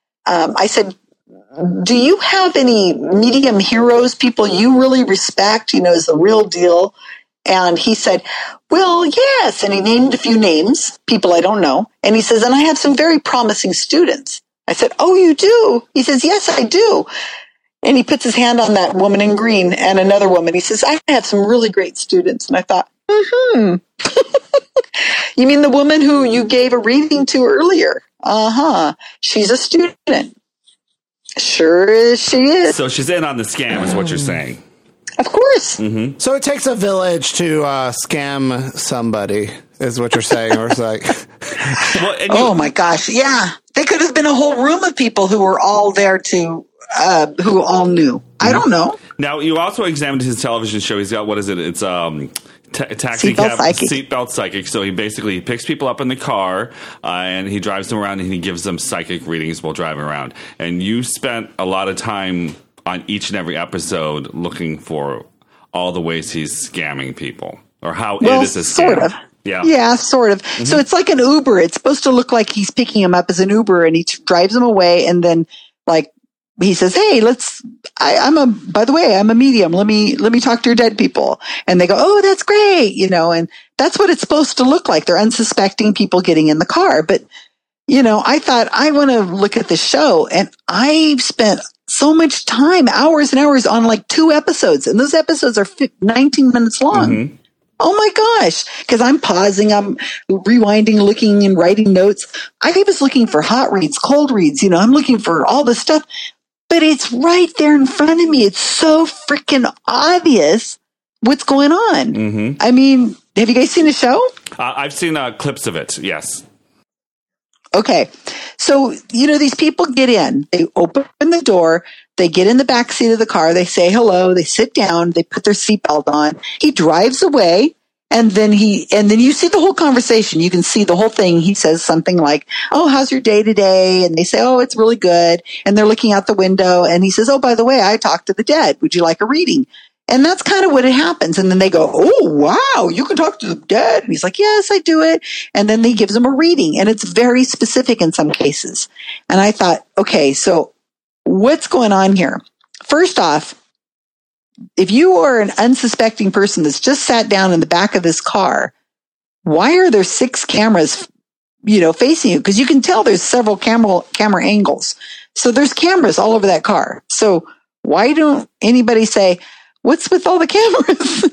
do you have any medium heroes, people you really respect, you know, as the real deal? And he said, well, yes. And he named a few names, people I don't know. And he says, and I have some very promising students. I said, oh, you do? He says, yes, I do. And he puts his hand on that woman in green and another woman. He says, I have some really great students. And I thought, You mean the woman who you gave a reading to earlier? She's a student. Sure is, she is. So she's in on the scam, is what you're saying. Of course. Mm-hmm. So it takes a village to scam somebody, is what you're saying. Or it's like, oh my gosh, yeah. There could have been a whole room of people who were all there to, who all knew. I don't know. Now, you also examined his television show. He's got, what is it? It's taxi cab seatbelt psychic. So he basically picks people up in the car and he drives them around and he gives them psychic readings while driving around. And you spent a lot of time on each and every episode looking for all the ways he's scamming people, or how it is a scam. Sort of. Yeah, sort of. Mm-hmm. So it's like an Uber. It's supposed to look like he's picking him up as an Uber, and he drives them away, and then like he says, "Hey, I'm a medium. Let me talk to your dead people." And they go, "Oh, that's great," you know. And that's what it's supposed to look like. They're unsuspecting people getting in the car, but you know, I thought I want to look at the show, and I spent so much time, hours and hours on like 2 episodes, and those episodes are 19 minutes long. Mm-hmm. Oh my gosh. Because I'm pausing, I'm rewinding, looking and writing notes. I was looking for hot reads, cold reads, you know, I'm looking for all this stuff, but it's right there in front of me. It's so freaking obvious what's going on. Mm-hmm. I mean, have you guys seen the show? I've seen clips of it. Yes. Okay. So, you know, these people get in, they open the door, they get in the back seat of the car, they say hello, they sit down, they put their seatbelt on. He drives away, and then you see the whole conversation. You can see the whole thing. He says something like, "Oh, how's your day today?" And they say, "Oh, it's really good." And they're looking out the window, and he says, "Oh, by the way, I talked to the dead. Would you like a reading?" And that's kind of what it happens. And then they go, "Oh, wow, you can talk to the dead." And he's like, "Yes, I do it." And then he gives them a reading, and it's very specific in some cases. And I thought, okay, so what's going on here? First off, if you are an unsuspecting person that's just sat down in the back of this car, why are there 6 cameras, facing you? Because you can tell there's several camera angles. So there's cameras all over that car. So why don't anybody say, what's with all the cameras?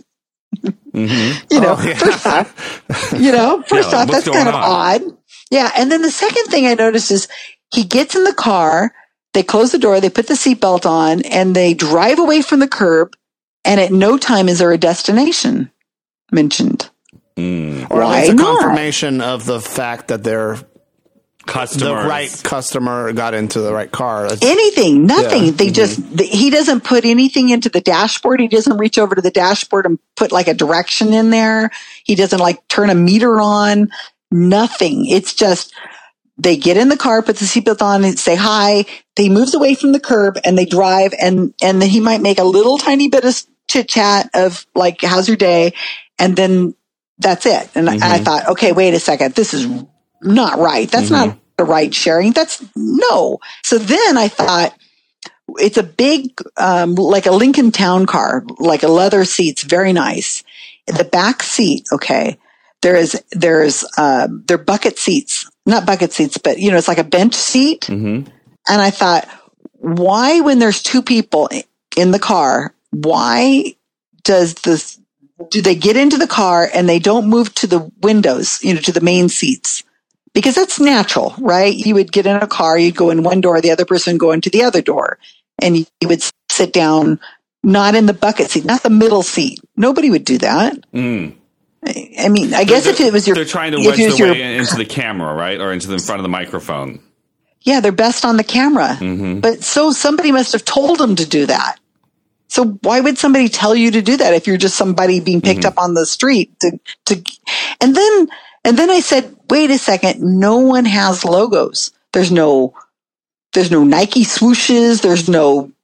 First off, that's kind of odd. Yeah. And then the second thing I noticed is he gets in the car, they close the door, they put the seatbelt on, and they drive away from the curb. And at no time is there a destination mentioned. Or at least a confirmation of the fact that their the right customer got into the right car. Anything, nothing. Yeah. He doesn't put anything into the dashboard. He doesn't reach over to the dashboard and put like a direction in there. He doesn't like turn a meter on. Nothing. It's just they get in the car, put the seatbelt on, and say hi. They moves away from the curb and they drive, and then he might make a little tiny bit of chit chat of like, "How's your day?" And then that's it. And I thought, okay, wait a second. This is not right. That's not the right sharing. No. So then I thought it's a big, like a Lincoln Town car, like a leather seats, very nice. The back seat, okay. They're bucket seats, not bucket seats, but it's like a bench seat. And I thought, why, when there's 2 people in the car, why do they get into the car and they don't move to the windows, to the main seats? Because that's natural, right? You would get in a car, you'd go in one door, the other person go into the other door, and you would sit down, not in the bucket seat, not the middle seat. Nobody would do that. I mean, I guess if it was they're trying to wedge their way into the camera, right? Or into the front of the microphone. Yeah, they're best on the camera. But so somebody must have told them to do that. So why would somebody tell you to do that if you're just somebody being picked up on the street and then I said, wait a second, no one has logos. There's no Nike swooshes. There's no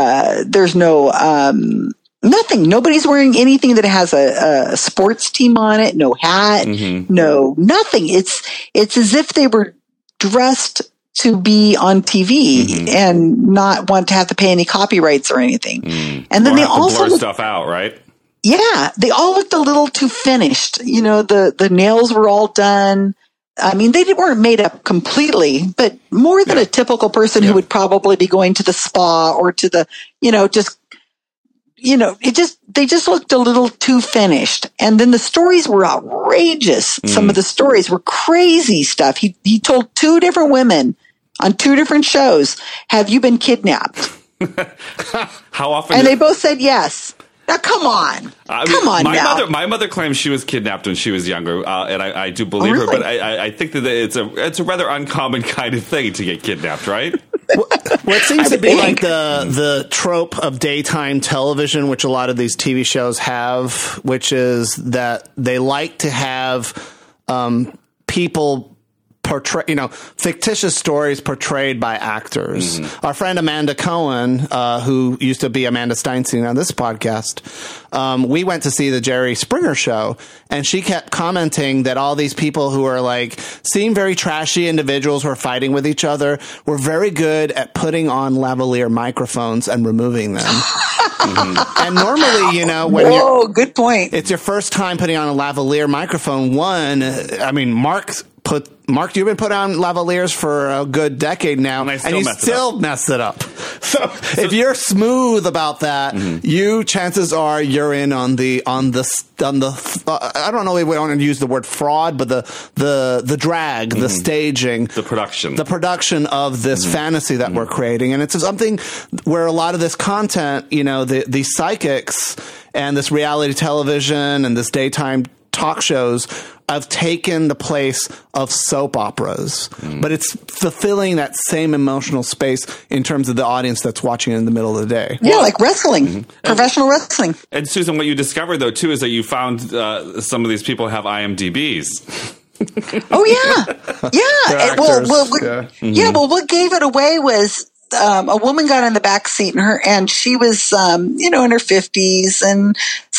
nothing. Nobody's wearing anything that has a sports team on it. No hat, no, nothing. It's as if they were dressed to be on TV and not want to have to pay any copyrights or anything. And then they also blur stuff out, right? Yeah, they all looked a little too finished. The nails were all done. I mean, they weren't made up completely, but more than a typical person who would probably be going to the spa or to the, they just looked a little too finished. And then the stories were outrageous. Some of the stories were crazy stuff. He told 2 different women on 2 different shows, "Have you been kidnapped?" How often? And they both said yes. Now, come on. My mother claims she was kidnapped when she was younger, and I do believe her, but I think that it's a rather uncommon kind of thing to get kidnapped, right? What seems to be like the trope of daytime television, which a lot of these TV shows have, which is that they like to have people portray, fictitious stories portrayed by actors. Our friend Amanda Cohen, who used to be Amanda Steinstein on this podcast, we went to see the Jerry Springer show, and she kept commenting that all these people who are like seem very trashy individuals who are fighting with each other were very good at putting on lavalier microphones and removing them. And normally, when good point. It's your first time putting on a lavalier microphone. Mark, you've been put on lavaliers for a good decade now, and you still mess it up. So if you're smooth about that, chances are you're in on the I don't know if we want to use the word fraud, but the drag, the staging, the production of this fantasy that we're creating. And it's something where a lot of this content, these psychics and this reality television and this daytime talk shows have taken the place of soap operas, but it's fulfilling that same emotional space in terms of the audience that's watching in the middle of the day. Yeah, like wrestling, professional wrestling. And Susan, what you discovered though too is that you found some of these people have IMDb's. Oh yeah. Well, what gave it away was a woman got in the back seat and she was, in her 50s and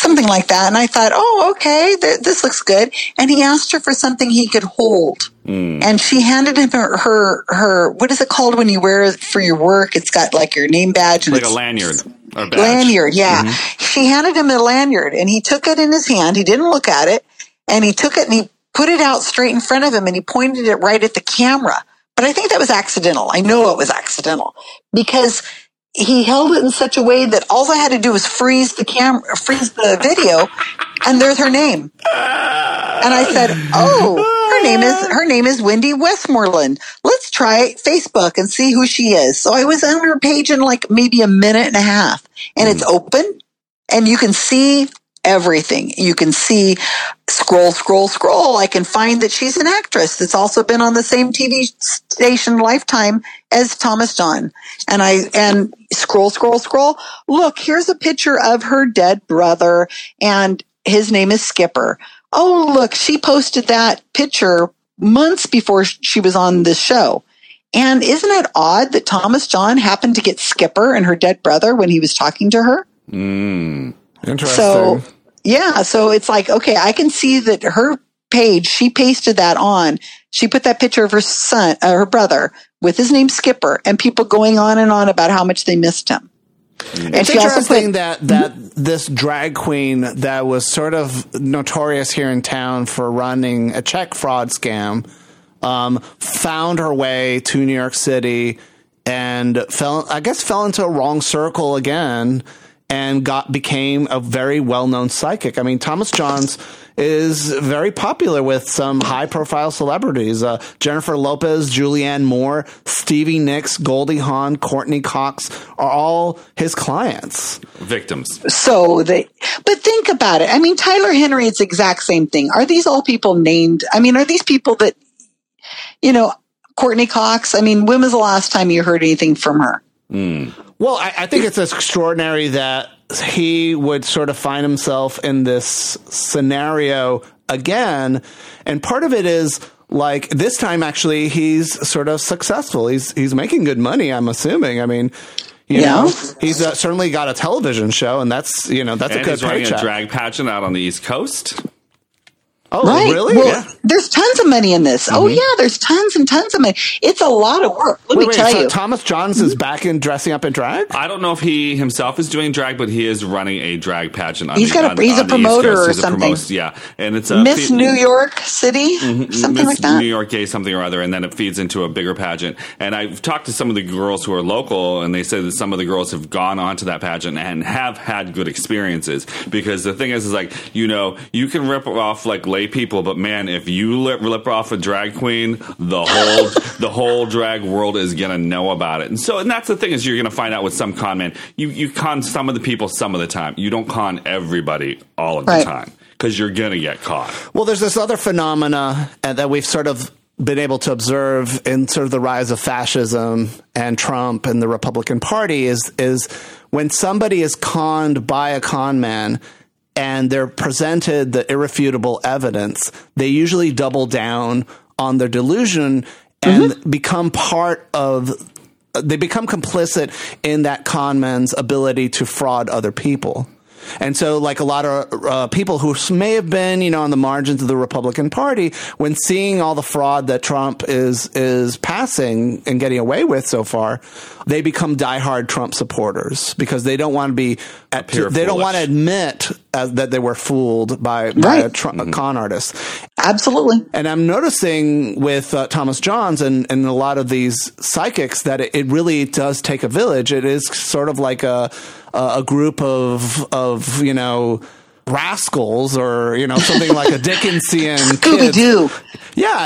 something like that. And I thought, oh, okay, this looks good. And he asked her for something he could hold. And she handed him her, what is it called when you wear it for your work? It's got like your name badge. And like a lanyard. Or badge. Lanyard, yeah. Mm-hmm. She handed him a lanyard, and he took it in his hand. He didn't look at it. And he took it and he put it out straight in front of him, and he pointed it right at the camera. But I think that was accidental. I know it was accidental because he held it in such a way that all I had to do was freeze the video, and there's her name. And I said, oh, her name is Wendy Westmoreland. Let's try Facebook and see who she is. So I was on her page in like maybe a minute and a half, and it's open, and you can see everything. You can see scroll. I can find that she's an actress that's also been on the same TV station Lifetime as Thomas John. And scroll. Look, here's a picture of her dead brother, and his name is Skipper. Oh, look, she posted that picture months before she was on this show. And isn't it odd that Thomas John happened to get Skipper and her dead brother when he was talking to her? Interesting. So it's like, okay, I can see that her page, she pasted that on. She put that picture of her son, her brother, with his name Skipper, and people going on and on about how much they missed him. And it's interesting that this drag queen that was sort of notorious here in town for running a check fraud scam found her way to New York City and fell into a wrong circle again and became a very well-known psychic. I mean, Thomas Johns is very popular with some high-profile celebrities. Jennifer Lopez, Julianne Moore, Stevie Nicks, Goldie Hawn, Courtney Cox are all his clients. Victims. But think about it. I mean, Tyler Henry, it's the exact same thing. Are these all people named? I mean, are these people that, Courtney Cox? I mean, when was the last time you heard anything from her? Well, I think it's extraordinary that he would sort of find himself in this scenario again. And part of it is like this time, actually, he's sort of successful. He's making good money, I'm assuming. I mean, you know, he's certainly got a television show, and that's a good paycheck. He's running a drag pageant out on the East Coast. Oh, right. Really? Well, there's tons of money in this. Mm-hmm. Oh, yeah, there's tons and tons of money. It's a lot of work. Let me tell you. Thomas Johns is back in dressing up in drag? I don't know if he himself is doing drag, but he is running a drag pageant. He's a promoter or something. And it's Miss New York City, something Miss like that. New York Gay something or other, and then it feeds into a bigger pageant. And I've talked to some of the girls who are local, and they say that some of the girls have gone on to that pageant and have had good experiences. Because the thing is like, you can rip off like lay people, but man, if you rip off a drag queen, the whole drag world is gonna know about it. And that's the thing is you're gonna find out with some con man. You con some of the people some of the time. You don't con everybody all of the time because you're gonna get caught. Well, there's this other phenomena that we've sort of been able to observe in sort of the rise of fascism and Trump and the Republican Party is when somebody is conned by a con man and they're presented the irrefutable evidence, they usually double down on their delusion and become they become complicit in that con man's ability to fraud other people. And so like a lot of people who may have been, on the margins of the Republican Party, when seeing all the fraud that Trump is passing and getting away with so far, they become diehard Trump supporters because they don't want to be they don't want to admit that they were fooled by a con artist. Absolutely. And I'm noticing with Thomas Johns and a lot of these psychics that it really does take a village. It is sort of like a group of rascals or something like a Dickensian Scooby-Doo. Yeah,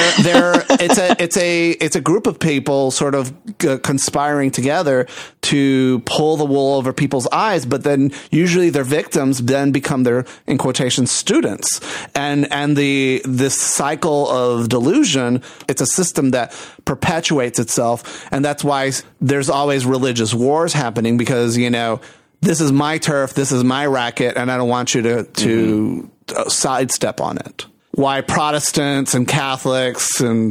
it's a group of people sort of conspiring together to pull the wool over people's eyes, but then usually their victims then become their, in quotations, students. And this cycle of delusion, it's a system that perpetuates itself, and that's why there's always religious wars happening because, this is my turf, this is my racket, and I don't want you to sidestep on it. Why Protestants and Catholics and,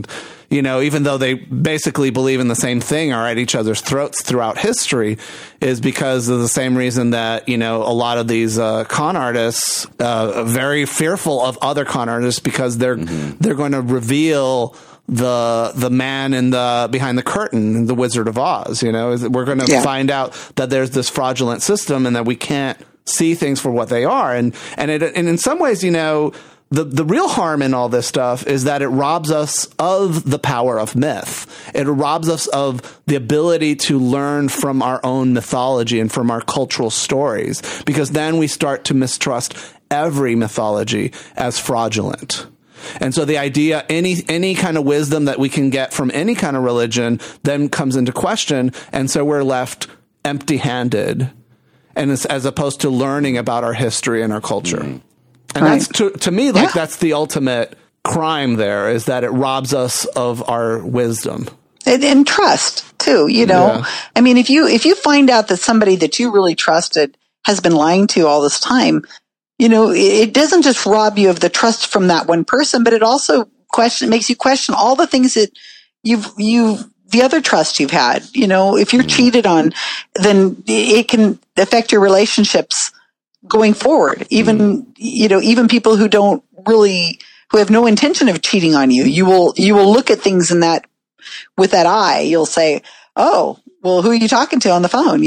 even though they basically believe in the same thing, are at each other's throats throughout history, is because of the same reason that, a lot of these con artists are very fearful of other con artists, because they're going to reveal the man behind the curtain, the Wizard of Oz. We're going to find out that there's this fraudulent system and that we can't see things for what they are. And in some ways, the real harm in all this stuff is that it robs us of the power of myth. It robs us of the ability to learn from our own mythology and from our cultural stories, because then we start to mistrust every mythology as fraudulent. And so the idea, any kind of wisdom that we can get from any kind of religion then comes into question. And so we're left empty-handed, and as opposed to learning about our history and our culture. And that's to me, that's the ultimate crime there, is that it robs us of our wisdom. And trust too, I mean, if you find out that somebody that you really trusted has been lying to you all this time, it doesn't just rob you of the trust from that one person, but it also makes you question all the things that the other trust you've had. If you're cheated on, then it can affect your relationships going forward. Even people who who have no intention of cheating on you, you will look at things with that eye. You'll say, oh, well, who are you talking to on the phone?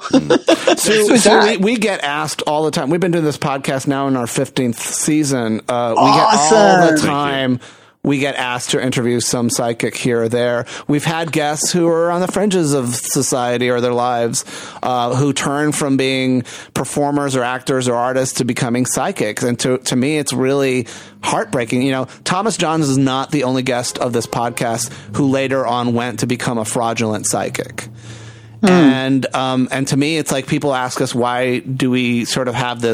So we get asked all the time. We've been doing this podcast now in our 15th season. We get all the time. We get asked to interview some psychic here or there. We've had guests who are on the fringes of society or their lives, who turn from being performers or actors or artists to becoming psychics. And to me, it's really heartbreaking. Thomas Johns is not the only guest of this podcast who later on went to become a fraudulent psychic. And to me, it's like people ask us, why do we sort of have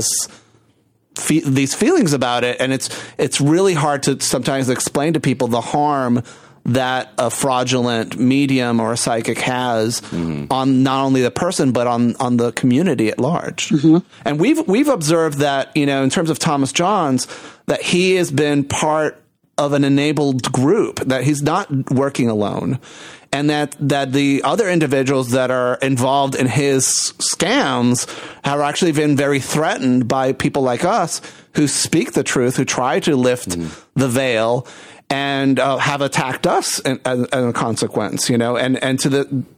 these feelings about it? And it's really hard to sometimes explain to people the harm that a fraudulent medium or a psychic has on not only the person, but on the community at large. And we've observed that, in terms of Thomas Johns, that he has been part of an enabled group, that he's not working alone. And that the other individuals that are involved in his scams have actually been very threatened by people like us who speak the truth, who try to lift the veil, and have attacked us as a consequence. And to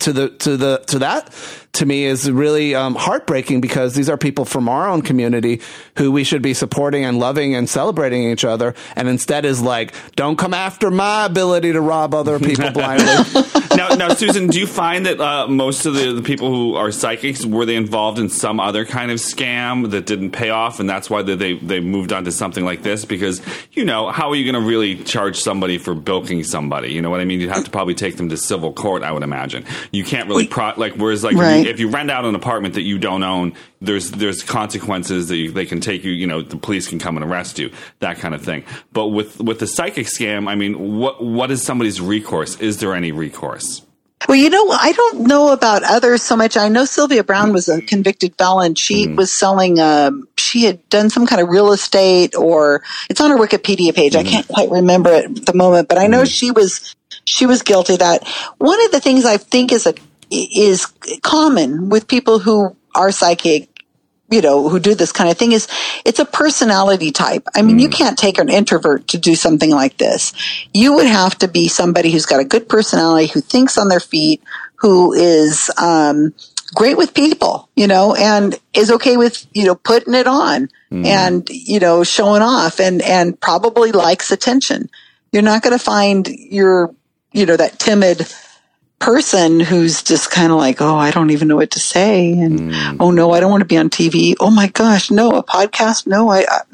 that to me is really heartbreaking, because these are people from our own community who we should be supporting and loving and celebrating each other, and instead is like, don't come after my ability to rob other people blindly. Now, Susan, do you find that most of the people who are psychics, were they involved in some other kind of scam that didn't pay off, and that's why they moved on to something like this? Because, how are you going to really charge somebody for bilking somebody? You know what I mean? You'd have to probably take them to civil court, I would imagine. You can't really if you rent out an apartment that you don't own, there's consequences that they can take you. The police can come and arrest you, that kind of thing. But with the psychic scam, I mean, what is somebody's recourse? Is there any recourse? Well, I don't know about others so much. I know Sylvia Brown was a convicted felon. She was selling, she had done some kind of real estate, or it's on her Wikipedia page. I can't quite remember it at the moment, but I know she was guilty of that. One of the things I think is common with people who are psychic, who do this kind of thing, is it's a personality type. I mean, you can't take an introvert to do something like this. You would have to be somebody who's got a good personality, who thinks on their feet, who is great with people, and is okay with, putting it on and, showing off, and probably likes attention. You're not going to find that timid person who's just kind of like, oh, I don't even know what to say, and oh no, I don't want to be on TV. Oh my gosh, no, a podcast? No,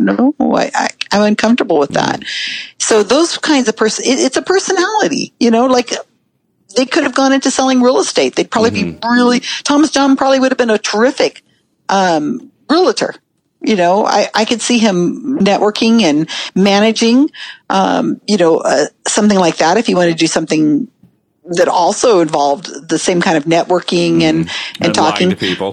I'm uncomfortable with that. So those kinds of it's a personality, like they could have gone into selling real estate. They'd probably be Thomas John probably would have been a terrific realtor. I could see him networking and managing, something like that if he wanted to do something that also involved the same kind of networking and talking to people.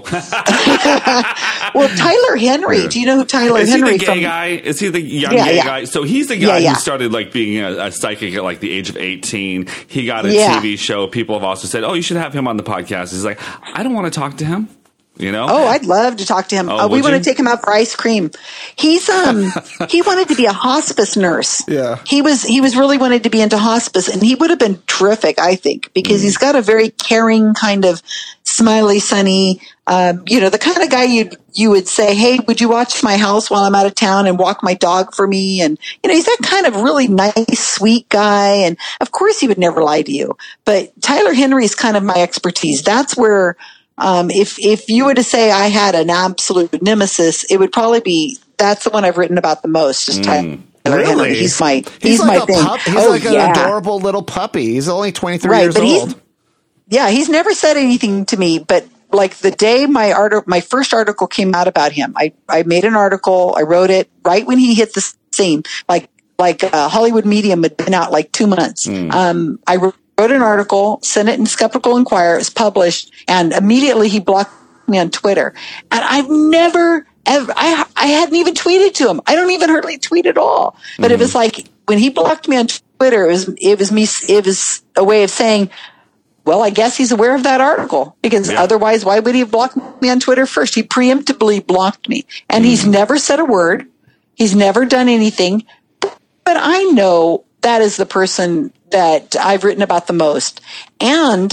Well, Tyler Henry. Do you know who Tyler Henry is he the gay guy? Is he the young gay guy? So he's the guy who started like being a psychic at like the age of 18. He got a TV show. People have also said, "Oh, you should have him on the podcast." He's like, "I don't want to talk to him." You know? Oh, I'd love to talk to him. We want to take him out for ice cream. He's he wanted to be a hospice nurse. Yeah. He was really wanted to be into hospice, and he would have been terrific, I think, because he's got a very caring kind of smiley, sunny, the kind of guy you would say, "Hey, would you watch my house while I'm out of town and walk my dog for me?" And he's that kind of really nice, sweet guy. And of course, he would never lie to you. But Tyler Henry is kind of my expertise. That's where. If you were to say I had an absolute nemesis, it would probably be that's the one I've written about the most. Just Tyler Henry. He's my like my thing. He's like an adorable little puppy. He's only 23 years old. He's never said anything to me, but like the day my first article came out about him, I made an article, I wrote it right when he hit the scene, like Hollywood Medium had been out like 2 months. I wrote an article, sent it in Skeptical Inquirer, it was published, and immediately he blocked me on Twitter. And I've never ever, I hadn't even tweeted to him. I don't even hardly tweet at all. But it was like, when he blocked me on Twitter, it was a way of saying, well, I guess he's aware of that article, because otherwise, why would he have blocked me on Twitter first? He preemptively blocked me, and he's never said a word. He's never done anything, but I know that is the person that I've written about the most. And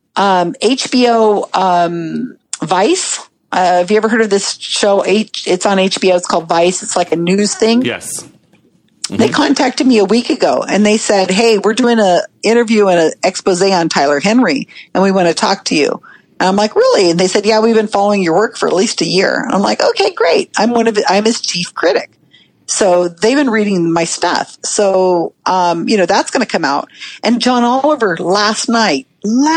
HBO Vice, have you ever heard of this show? It's on HBO. It's called Vice. It's like a news thing. Yes. Mm-hmm. They contacted me a week ago, and they said, "Hey, we're doing an interview and an expose on Tyler Henry, and we want to talk to you." And I'm like, "Really?" And they said, "Yeah, we've been following your work for at least a year." And I'm like, "Okay, great. I'm his chief critic." So they've been reading my stuff. So, that's going to come out. And John Oliver last night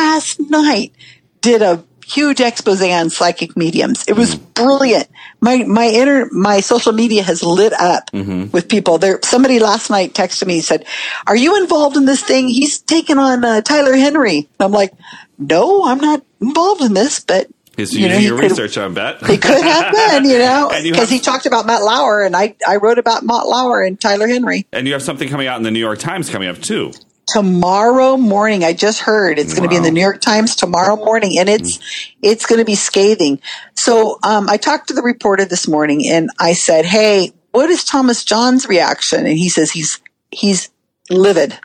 did a huge expose on psychic mediums. It was brilliant. My social media has lit up with people there. Somebody last night texted me and said, "Are you involved in this thing? He's taken on Tyler Henry." And I'm like, "No, I'm not involved in this, but he's using your research, I bet. He could have been, because he talked about Matt Lauer, and I wrote about Matt Lauer and Tyler Henry. And you have something coming out in the New York Times coming up, too. Tomorrow morning, I just heard it's going to be in the New York Times tomorrow morning, and it's going to be scathing. So I talked to the reporter this morning, and I said, "Hey, what is Thomas John's reaction?" And he says he's livid.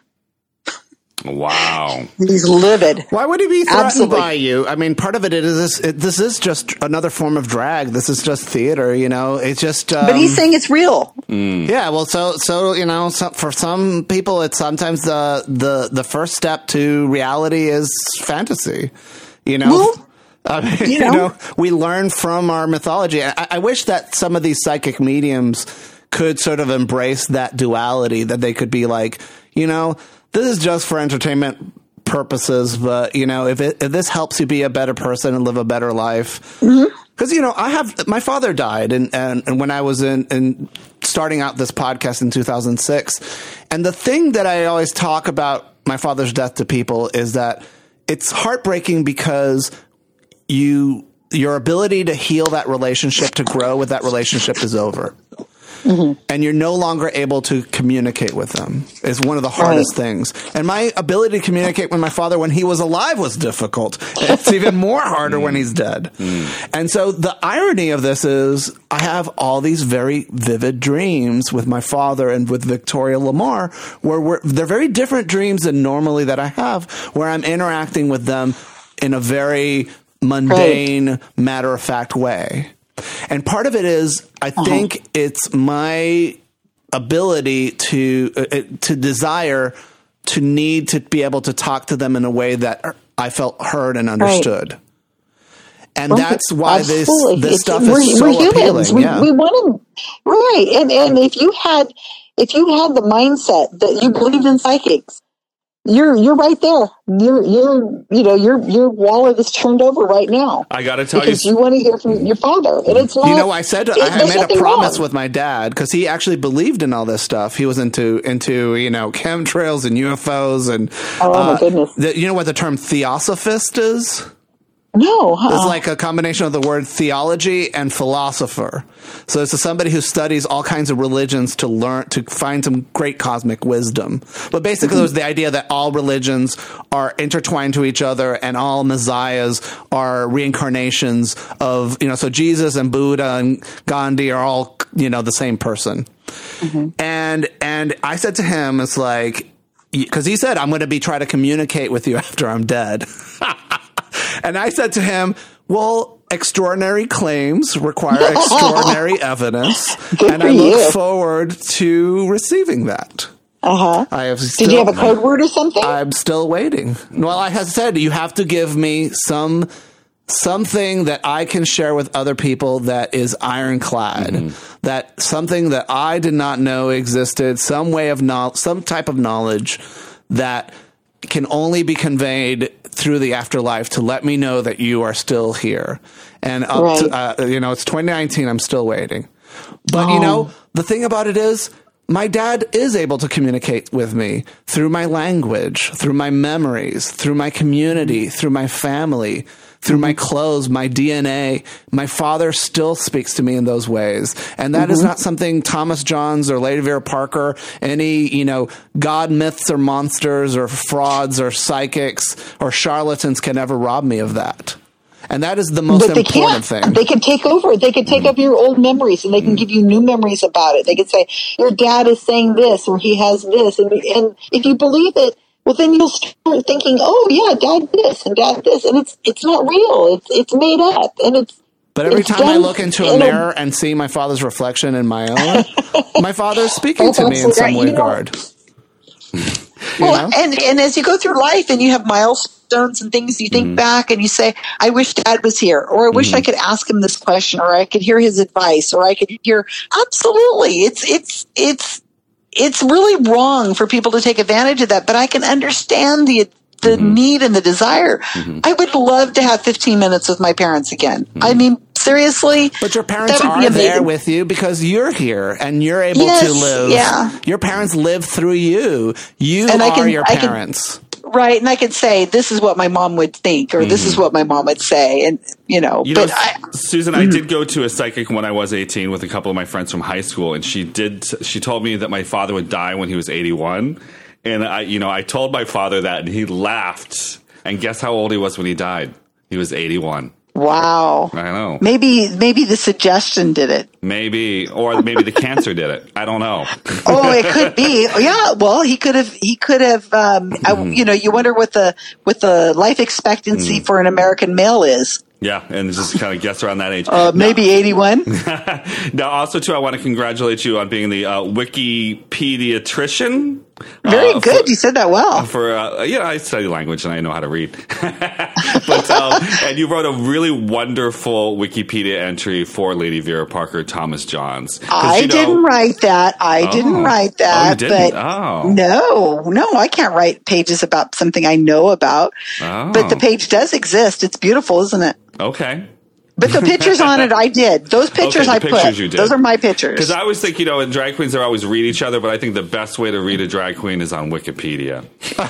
Wow. He's livid. Why would he be threatened by you? I mean, part of it is this is just another form of drag. This is just theater, It's just. But he's saying it's real. Yeah, well, so for some people, it's sometimes the first step to reality is fantasy. Well, we learn from our mythology. I wish that some of these psychic mediums could sort of embrace that duality, that they could be like, this is just for entertainment purposes, but if this helps you be a better person and live a better life, because my father died, and when I was in starting out this podcast in 2006, and the thing that I always talk about my father's death to people is that it's heartbreaking because your ability to heal that relationship, to grow with that relationship, is over. And you're no longer able to communicate with them. Is one of the hardest things. And my ability to communicate with my father when he was alive was difficult. It's even more harder when he's dead. And so the irony of this is I have all these very vivid dreams with my father and with Victoria Lamar, where they're very different dreams than normally that I have, where I'm interacting with them in a very mundane, matter-of-fact way. And part of it is, I think it's my ability to desire, to need to be able to talk to them in a way that I felt heard and understood. And that's why this stuff is so appealing. We want to, right. And if you had the mindset that you believed in psychics, You're right there. Your wallet is turned over right now. I got to tell because you want to hear from your father, and it's not. I made a promise with my dad because he actually believed in all this stuff. He was into chemtrails and UFOs and my goodness. You know what the term theosophist is? No, It's like a combination of the word theology and philosopher. So it's somebody who studies all kinds of religions to find some great cosmic wisdom. But basically, there's the idea that all religions are intertwined to each other, and all messiahs are reincarnations of so Jesus and Buddha and Gandhi are all the same person. And I said to him, it's like, because he said I'm going to try to communicate with you after I'm dead. And I said to him, well, extraordinary claims require extraordinary evidence. And I look forward to receiving that. Did you have a code word or something? I'm still waiting. Well, I have said, you have to give me something that I can share with other people that is ironclad, that something that I did not know existed, some type of knowledge that can only be conveyed through the afterlife to let me know that you are still here. And it's 2019. I'm still waiting. But the thing about it is, my dad is able to communicate with me through my language, through my memories, through my community, through my family, through my clothes, my DNA. My father still speaks to me in those ways. And that is not something Thomas Johns or Lady Vera Parker, any, God myths or monsters or frauds or psychics or charlatans can ever rob me of that. And that is the most important thing. They can take over. They can take up your old memories, and they can give you new memories about it. They can say, your dad is saying this, or he has this. And if you believe it, well, then you'll start thinking, oh, yeah, dad this and dad this. And it's not real. It's made up. But every time I look into a mirror and see my father's reflection in my own, my father is speaking to me in some regard. And as you go through life and you have milestones and things, you think back and you say, I wish dad was here, or I wish I could ask him this question, or I could hear his advice, or I could hear, absolutely. It's really wrong for people to take advantage of that, but I can understand the need and the desire. I would love to have 15 minutes with my parents again. I mean, seriously. But your parents are there with you because you're here and you're able to live. Yeah. Your parents live through you. You are your parents. Right. And I could say, this is what my mom would think, or this is what my mom would say. And, Susan, I did go to a psychic when I was 18 with a couple of my friends from high school. And she told me that my father would die when he was 81. And I told my father that, and he laughed. And guess how old he was when he died? He was 81. Wow. I know. Maybe the suggestion did it. Maybe the cancer did it. I don't know. Oh, it could be. Yeah. Well, he could have, you wonder what the life expectancy for an American male is. Yeah, and just kind of guess around that age. Maybe 81. Now, also, too, I want to congratulate you on being the Wikipediatrician. Very good. You said that well. I study language and I know how to read. And you wrote a really wonderful Wikipedia entry for Lady Vera Parker, Thomas Johns. I didn't write that. You didn't? No, I can't write pages about something I know about. Oh. But the page does exist. It's beautiful, isn't it? Okay. But the pictures on it, I did. Those pictures I put. You did. Those are my pictures. Because I always think, in drag queens, they always read each other, but I think the best way to read a drag queen is on Wikipedia.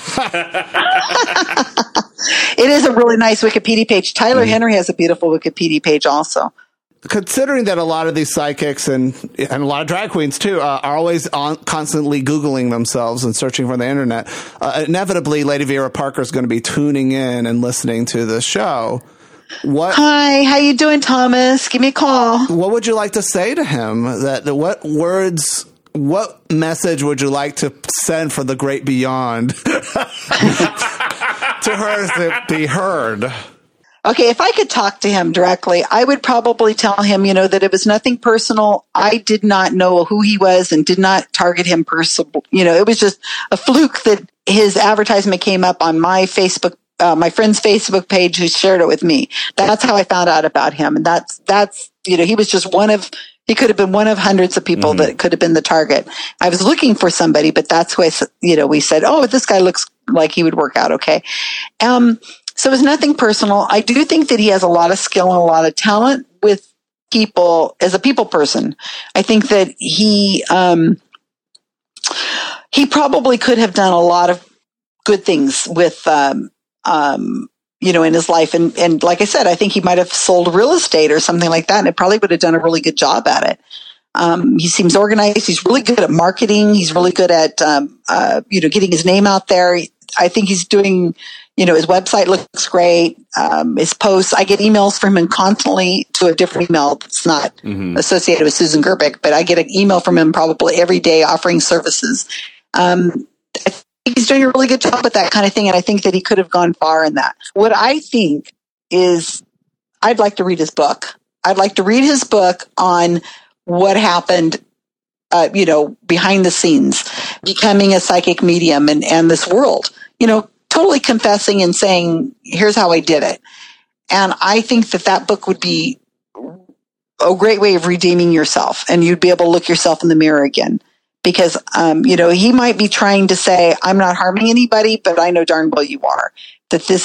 It is a really nice Wikipedia page. Tyler Henry has a beautiful Wikipedia page also. Considering that a lot of these psychics and a lot of drag queens too are always constantly Googling themselves and searching for the internet, inevitably Lady Vera Parker is going to be tuning in and listening to the show. Hi, how you doing, Thomas? Give me a call. What would you like to say to him? What message would you like to send for the great beyond to her to be heard? Okay, if I could talk to him directly, I would probably tell him, that it was nothing personal. I did not know who he was and did not target him personally. It was just a fluke that his advertisement came up on my Facebook, my friend's Facebook page who shared it with me. That's how I found out about him. And that's he was just one of He could have been one of hundreds of people that could have been the target. I was looking for somebody, but that's why, we said, oh, this guy looks like he would work out okay. So it's nothing personal. I do think that he has a lot of skill and a lot of talent with people as a people person. I think that he probably could have done a lot of good things with, in his life. And like I said, I think he might have sold real estate or something like that. And it probably would have done a really good job at it. He seems organized. He's really good at marketing. He's really good at, getting his name out there. I think he's doing, his website looks great. His posts, I get emails from him constantly to a different email that's not associated with Susan Gerbic, but I get an email from him probably every day offering services. I think he's doing a really good job with that kind of thing, and I think that he could have gone far in that. What I think is I'd like to read his book. I'd like to read his book on what happened, behind the scenes, becoming a psychic medium and this world, totally confessing and saying, here's how I did it. And I think that book would be a great way of redeeming yourself, and you'd be able to look yourself in the mirror again. Because, he might be trying to say, I'm not harming anybody, but I know darn well you are. That this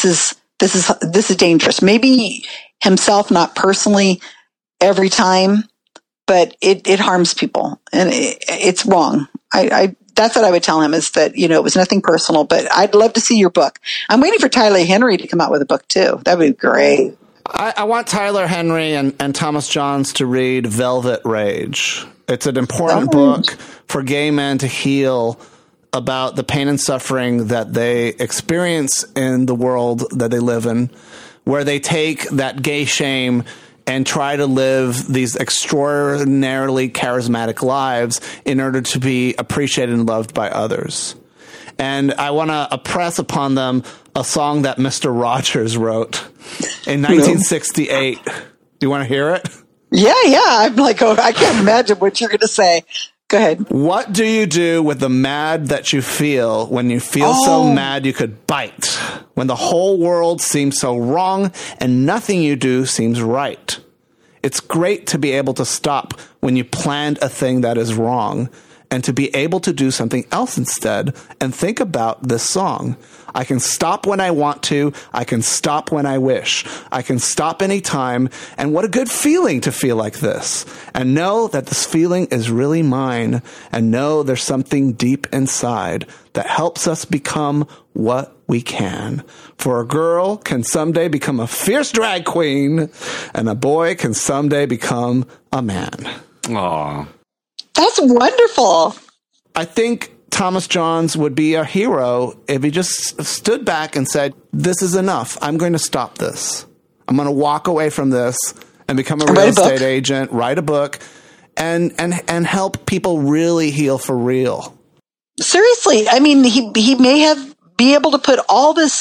is dangerous. Maybe himself, not personally every time, but it harms people, and it's wrong. That's what I would tell him, is that, it was nothing personal, but I'd love to see your book. I'm waiting for Tyler Henry to come out with a book too. That would be great. I want Tyler Henry and Thomas Johns to read Velvet Rage. It's an important book for gay men to heal about the pain and suffering that they experience in the world that they live in, where they take that gay shame and try to live these extraordinarily charismatic lives in order to be appreciated and loved by others. And I want to press upon them a song that Mr. Rogers wrote in 1968. Do you want to hear it? Yeah. I'm like, I can't imagine what you're going to say. Go ahead. What do you do with the mad that you feel when you feel so mad you could bite? When the whole world seems so wrong and nothing you do seems right. It's great to be able to stop when you planned a thing that is wrong, and to be able to do something else instead, and think about this song. I can stop when I want to. I can stop when I wish. I can stop anytime. And what a good feeling to feel like this. And know that this feeling is really mine. And know there's something deep inside that helps us become what we can. For a girl can someday become a fierce drag queen, and a boy can someday become a man. Aww. That's wonderful. I think Thomas Johns would be a hero if he just stood back and said, this is enough. I'm going to stop this. I'm going to walk away from this and become a real estate agent, write a book, and help people really heal for real. Seriously. I mean, he may be able to put all this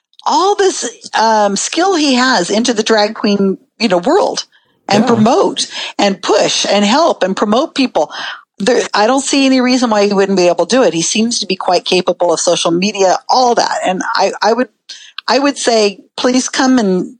skill he has into the drag queen, world. And promote and push and help and promote people. I don't see any reason why he wouldn't be able to do it. He seems to be quite capable of social media, all that. And I would say, please come and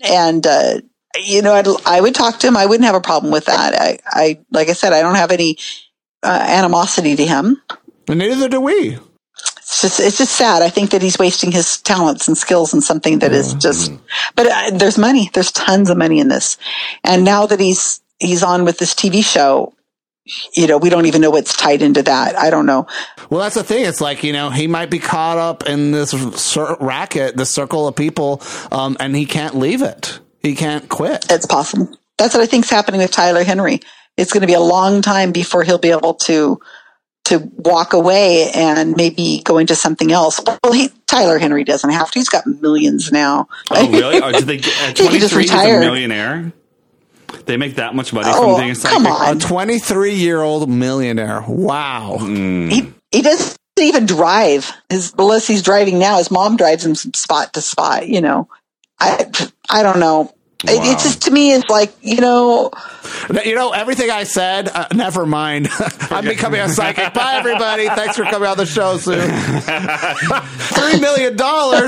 I would talk to him. I wouldn't have a problem with that. Like I said, I don't have any animosity to him. And neither do we. It's just sad. I think that he's wasting his talents and skills in something that is just, but there's money. There's tons of money in this. And now that he's on with this TV show, we don't even know what's tied into that. I don't know. Well, that's the thing. It's like, he might be caught up in this racket, this circle of people, and he can't leave it. He can't quit. It's possible. That's what I think is happening with Tyler Henry. It's going to be a long time before he'll be able to walk away and maybe go into something else. Well, Tyler Henry doesn't have to. He's got millions now. Oh, really? Or did they get 23 he's a millionaire? They make that much money from being a psychic? Come on. A 23-year-old millionaire. Wow. He doesn't even drive. Unless he's driving now, his mom drives him from spot to spot, I don't know. Wow. It just, to me, is like, You know, everything I said, never mind. I'm becoming a psychic. Bye, everybody. Thanks for coming on the show, Sue. $3 million.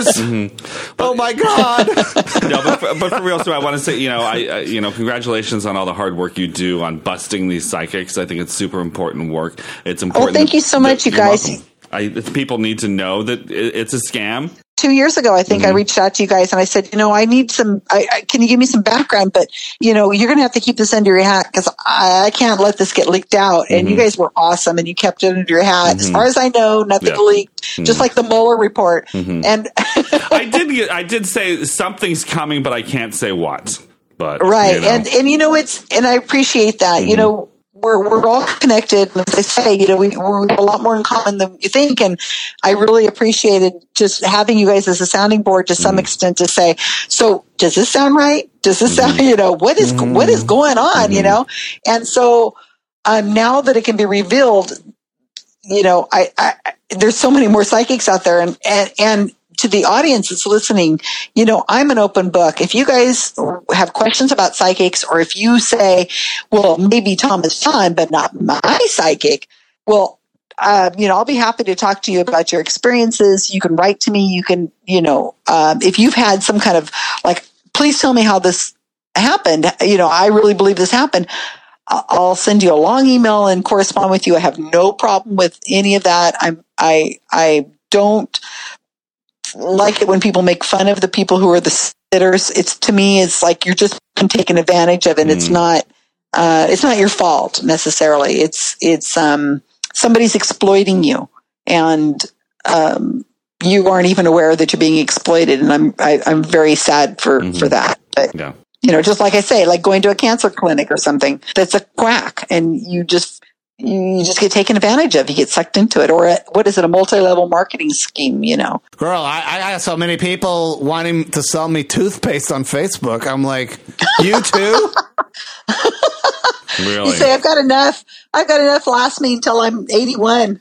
Oh, my God. No, but for real, Sue, I want to say, you know, congratulations on all the hard work you do on busting these psychics. I think it's super important work. It's important. Oh, thank you so much, you guys. People need to know that it's a scam. 2 years ago, I think I reached out to you guys and I said, you know, I need some, can you give me some background? But, you know, you're going to have to keep this under your hat because I can't let this get leaked out. And you guys were awesome and you kept it under your hat. As far as I know, nothing leaked, just like the Mueller report. And I did say something's coming, but I can't say what. But right. You know. And you know, and I appreciate that, you know, we're all connected. And as I say, you know, we have a lot more in common than you think. And I really appreciated just having you guys as a sounding board to some extent to say, so does this sound right? Does this sound, you know, what is going on, you know? And so now that it can be revealed, you know, I there's so many more psychics out there and to the audience that's listening, you know, I'm an open book. If you guys have questions about psychics, or if you say, well, maybe Tom is fine, but not my psychic, well, you know, I'll be happy to talk to you about your experiences. You can write to me. You can, you know, if you've had some kind of like, please tell me how this happened. You know, I really believe this happened. I'll send you a long email and correspond with you. I have no problem with any of that. I don't like it when people make fun of the people who are the sitters. To me, it's like you're just taking advantage of it. It's not your fault necessarily. It's somebody's exploiting you, and you aren't even aware that you're being exploited. And I'm very sad for that. But you know, just like I say, like going to a cancer clinic or something, that's a quack, and you just get taken advantage of. You get sucked into it. Or a multi-level marketing scheme, you know? Girl, I got so many people wanting to sell me toothpaste on Facebook. I'm like, you too? Really? You say, I've got enough. Last me until I'm 81.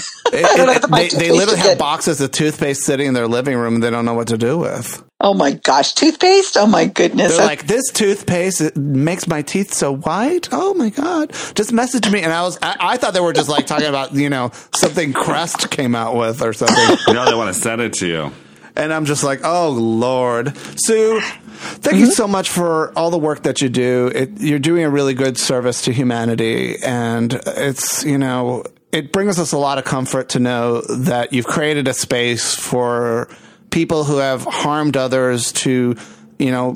They literally have boxes of toothpaste sitting in their living room and they don't know what to do with. Oh my gosh, toothpaste? Oh my goodness. They're like, this toothpaste, it makes my teeth so white. Oh my God. Just message me. And I thought they were just like talking about, you know, something Crest came out with or something. No, they want to send it to you. And I'm just like, oh Lord. Sue, thank you so much for all the work that you do. You're doing a really good service to humanity. And it's, you know, it brings us a lot of comfort to know that you've created a space for people who have harmed others to, you know,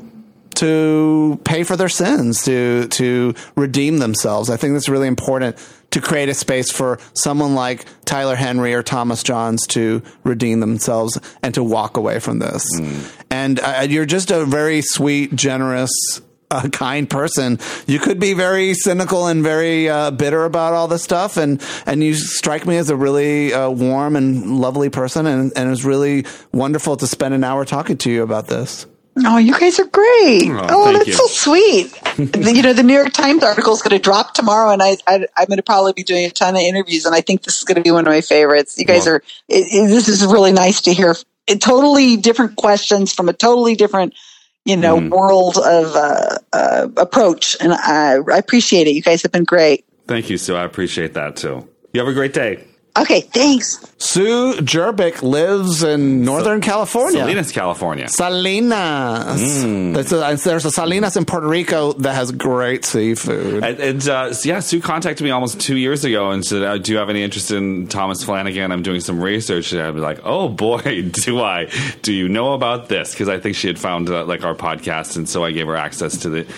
to pay for their sins, to redeem themselves. I think that's really important, to create a space for someone like Tyler Henry or Thomas Johns to redeem themselves and to walk away from this. And you're just a very sweet, generous, kind person. You could be very cynical and very bitter about all this stuff, and you strike me as a really warm and lovely person, and it was really wonderful to spend an hour talking to you about this. Oh, you guys are great. That's so sweet. You know, the New York Times article is going to drop tomorrow, and I'm going to probably be doing a ton of interviews, and I think this is going to be one of my favorites. You guys this is really nice to hear totally different questions from a totally different, you know, world of approach. And I appreciate it. You guys have been great. Thank you, Sue. I appreciate that too. You have a great day. Okay, thanks. Sue Jerbick lives in Northern California. Salinas, California. Salinas. There's a Salinas in Puerto Rico that has great seafood. Sue contacted me almost 2 years ago and said, do you have any interest in Thomas Flanagan? I'm doing some research. And I'd be like, oh boy, do I. Do you know about this? Because I think she had found like our podcast, and so I gave her access to the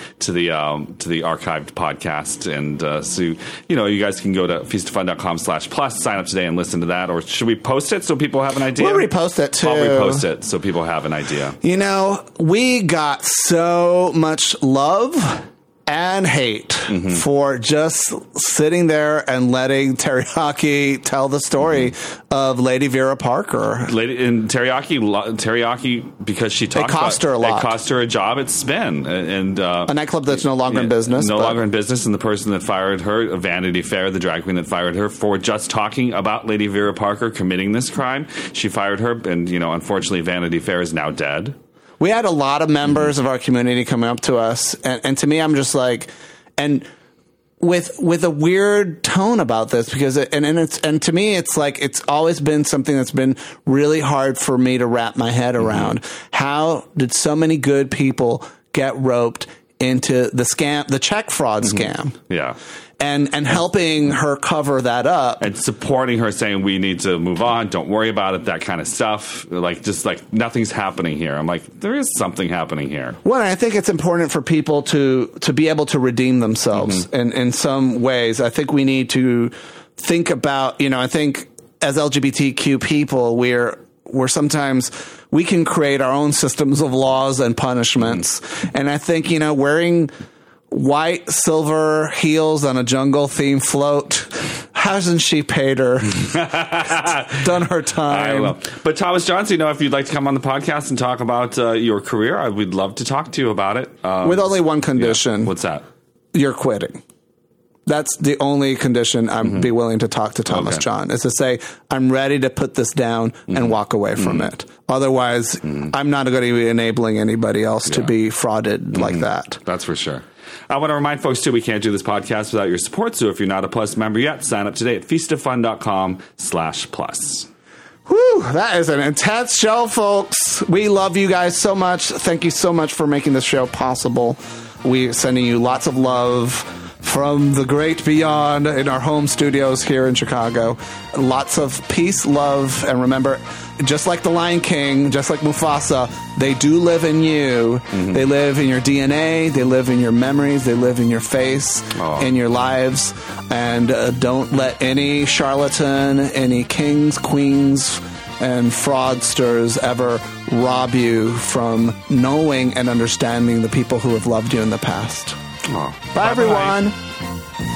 archived podcast. And Sue, you know, you guys can go to feastoffun.com/plus, sign up today and listen to that. Or should we post it so people have an idea? We'll repost it too. I'll repost it so people have an idea. You know, we got so much love and hate for just sitting there and letting Teriyaki tell the story of Lady Vera Parker. Teriyaki, because she talked about it, cost her a lot. It cost her a job at Spin, and a nightclub that's no longer in business. Longer in business, and the person that fired her, Vanity Fair, the drag queen that fired her for just talking about Lady Vera Parker committing this crime, she fired her, and you know, unfortunately, Vanity Fair is now dead. We had a lot of members of our community coming up to us, and to me, I'm just like, and with a weird tone about this, because and to me it's like it's always been something that's been really hard for me to wrap my head around. How did so many good people get roped into the check fraud scam? Yeah. And helping her cover that up. And supporting her, saying we need to move on, don't worry about it, that kind of stuff. Just like nothing's happening here. I'm like, there is something happening here. Well, I think it's important for people to be able to redeem themselves in some ways. I think we need to think about, I think as LGBTQ people, we're sometimes, we can create our own systems of laws and punishments. And I think, wearing white silver heels on a jungle themed float, hasn't she paid her? Done her time. I will. But Thomas Johnson, if you'd like to come on the podcast and talk about your career, we'd love to talk to you about it. With only one condition. Yeah. What's that? You're quitting. That's the only condition I'd be willing to talk to Thomas John, is to say, I'm ready to put this down and walk away from it. Otherwise, I'm not going to be enabling anybody else to be frauded like that. That's for sure. I want to remind folks, too, we can't do this podcast without your support. So if you're not a Plus member yet, sign up today at feastoffun.com/plus. Whew, that is an intense show, folks. We love you guys so much. Thank you so much for making this show possible. We're sending you lots of love from the great beyond in our home studios here in Chicago. Lots of peace, love, and remember, just like the Lion King, just like Mufasa, they do live in you. They live in your DNA. They live in your memories. They live in your face, in your lives. And don't let any charlatan, any kings, queens, and fraudsters ever rob you from knowing and understanding the people who have loved you in the past. Bye, everyone.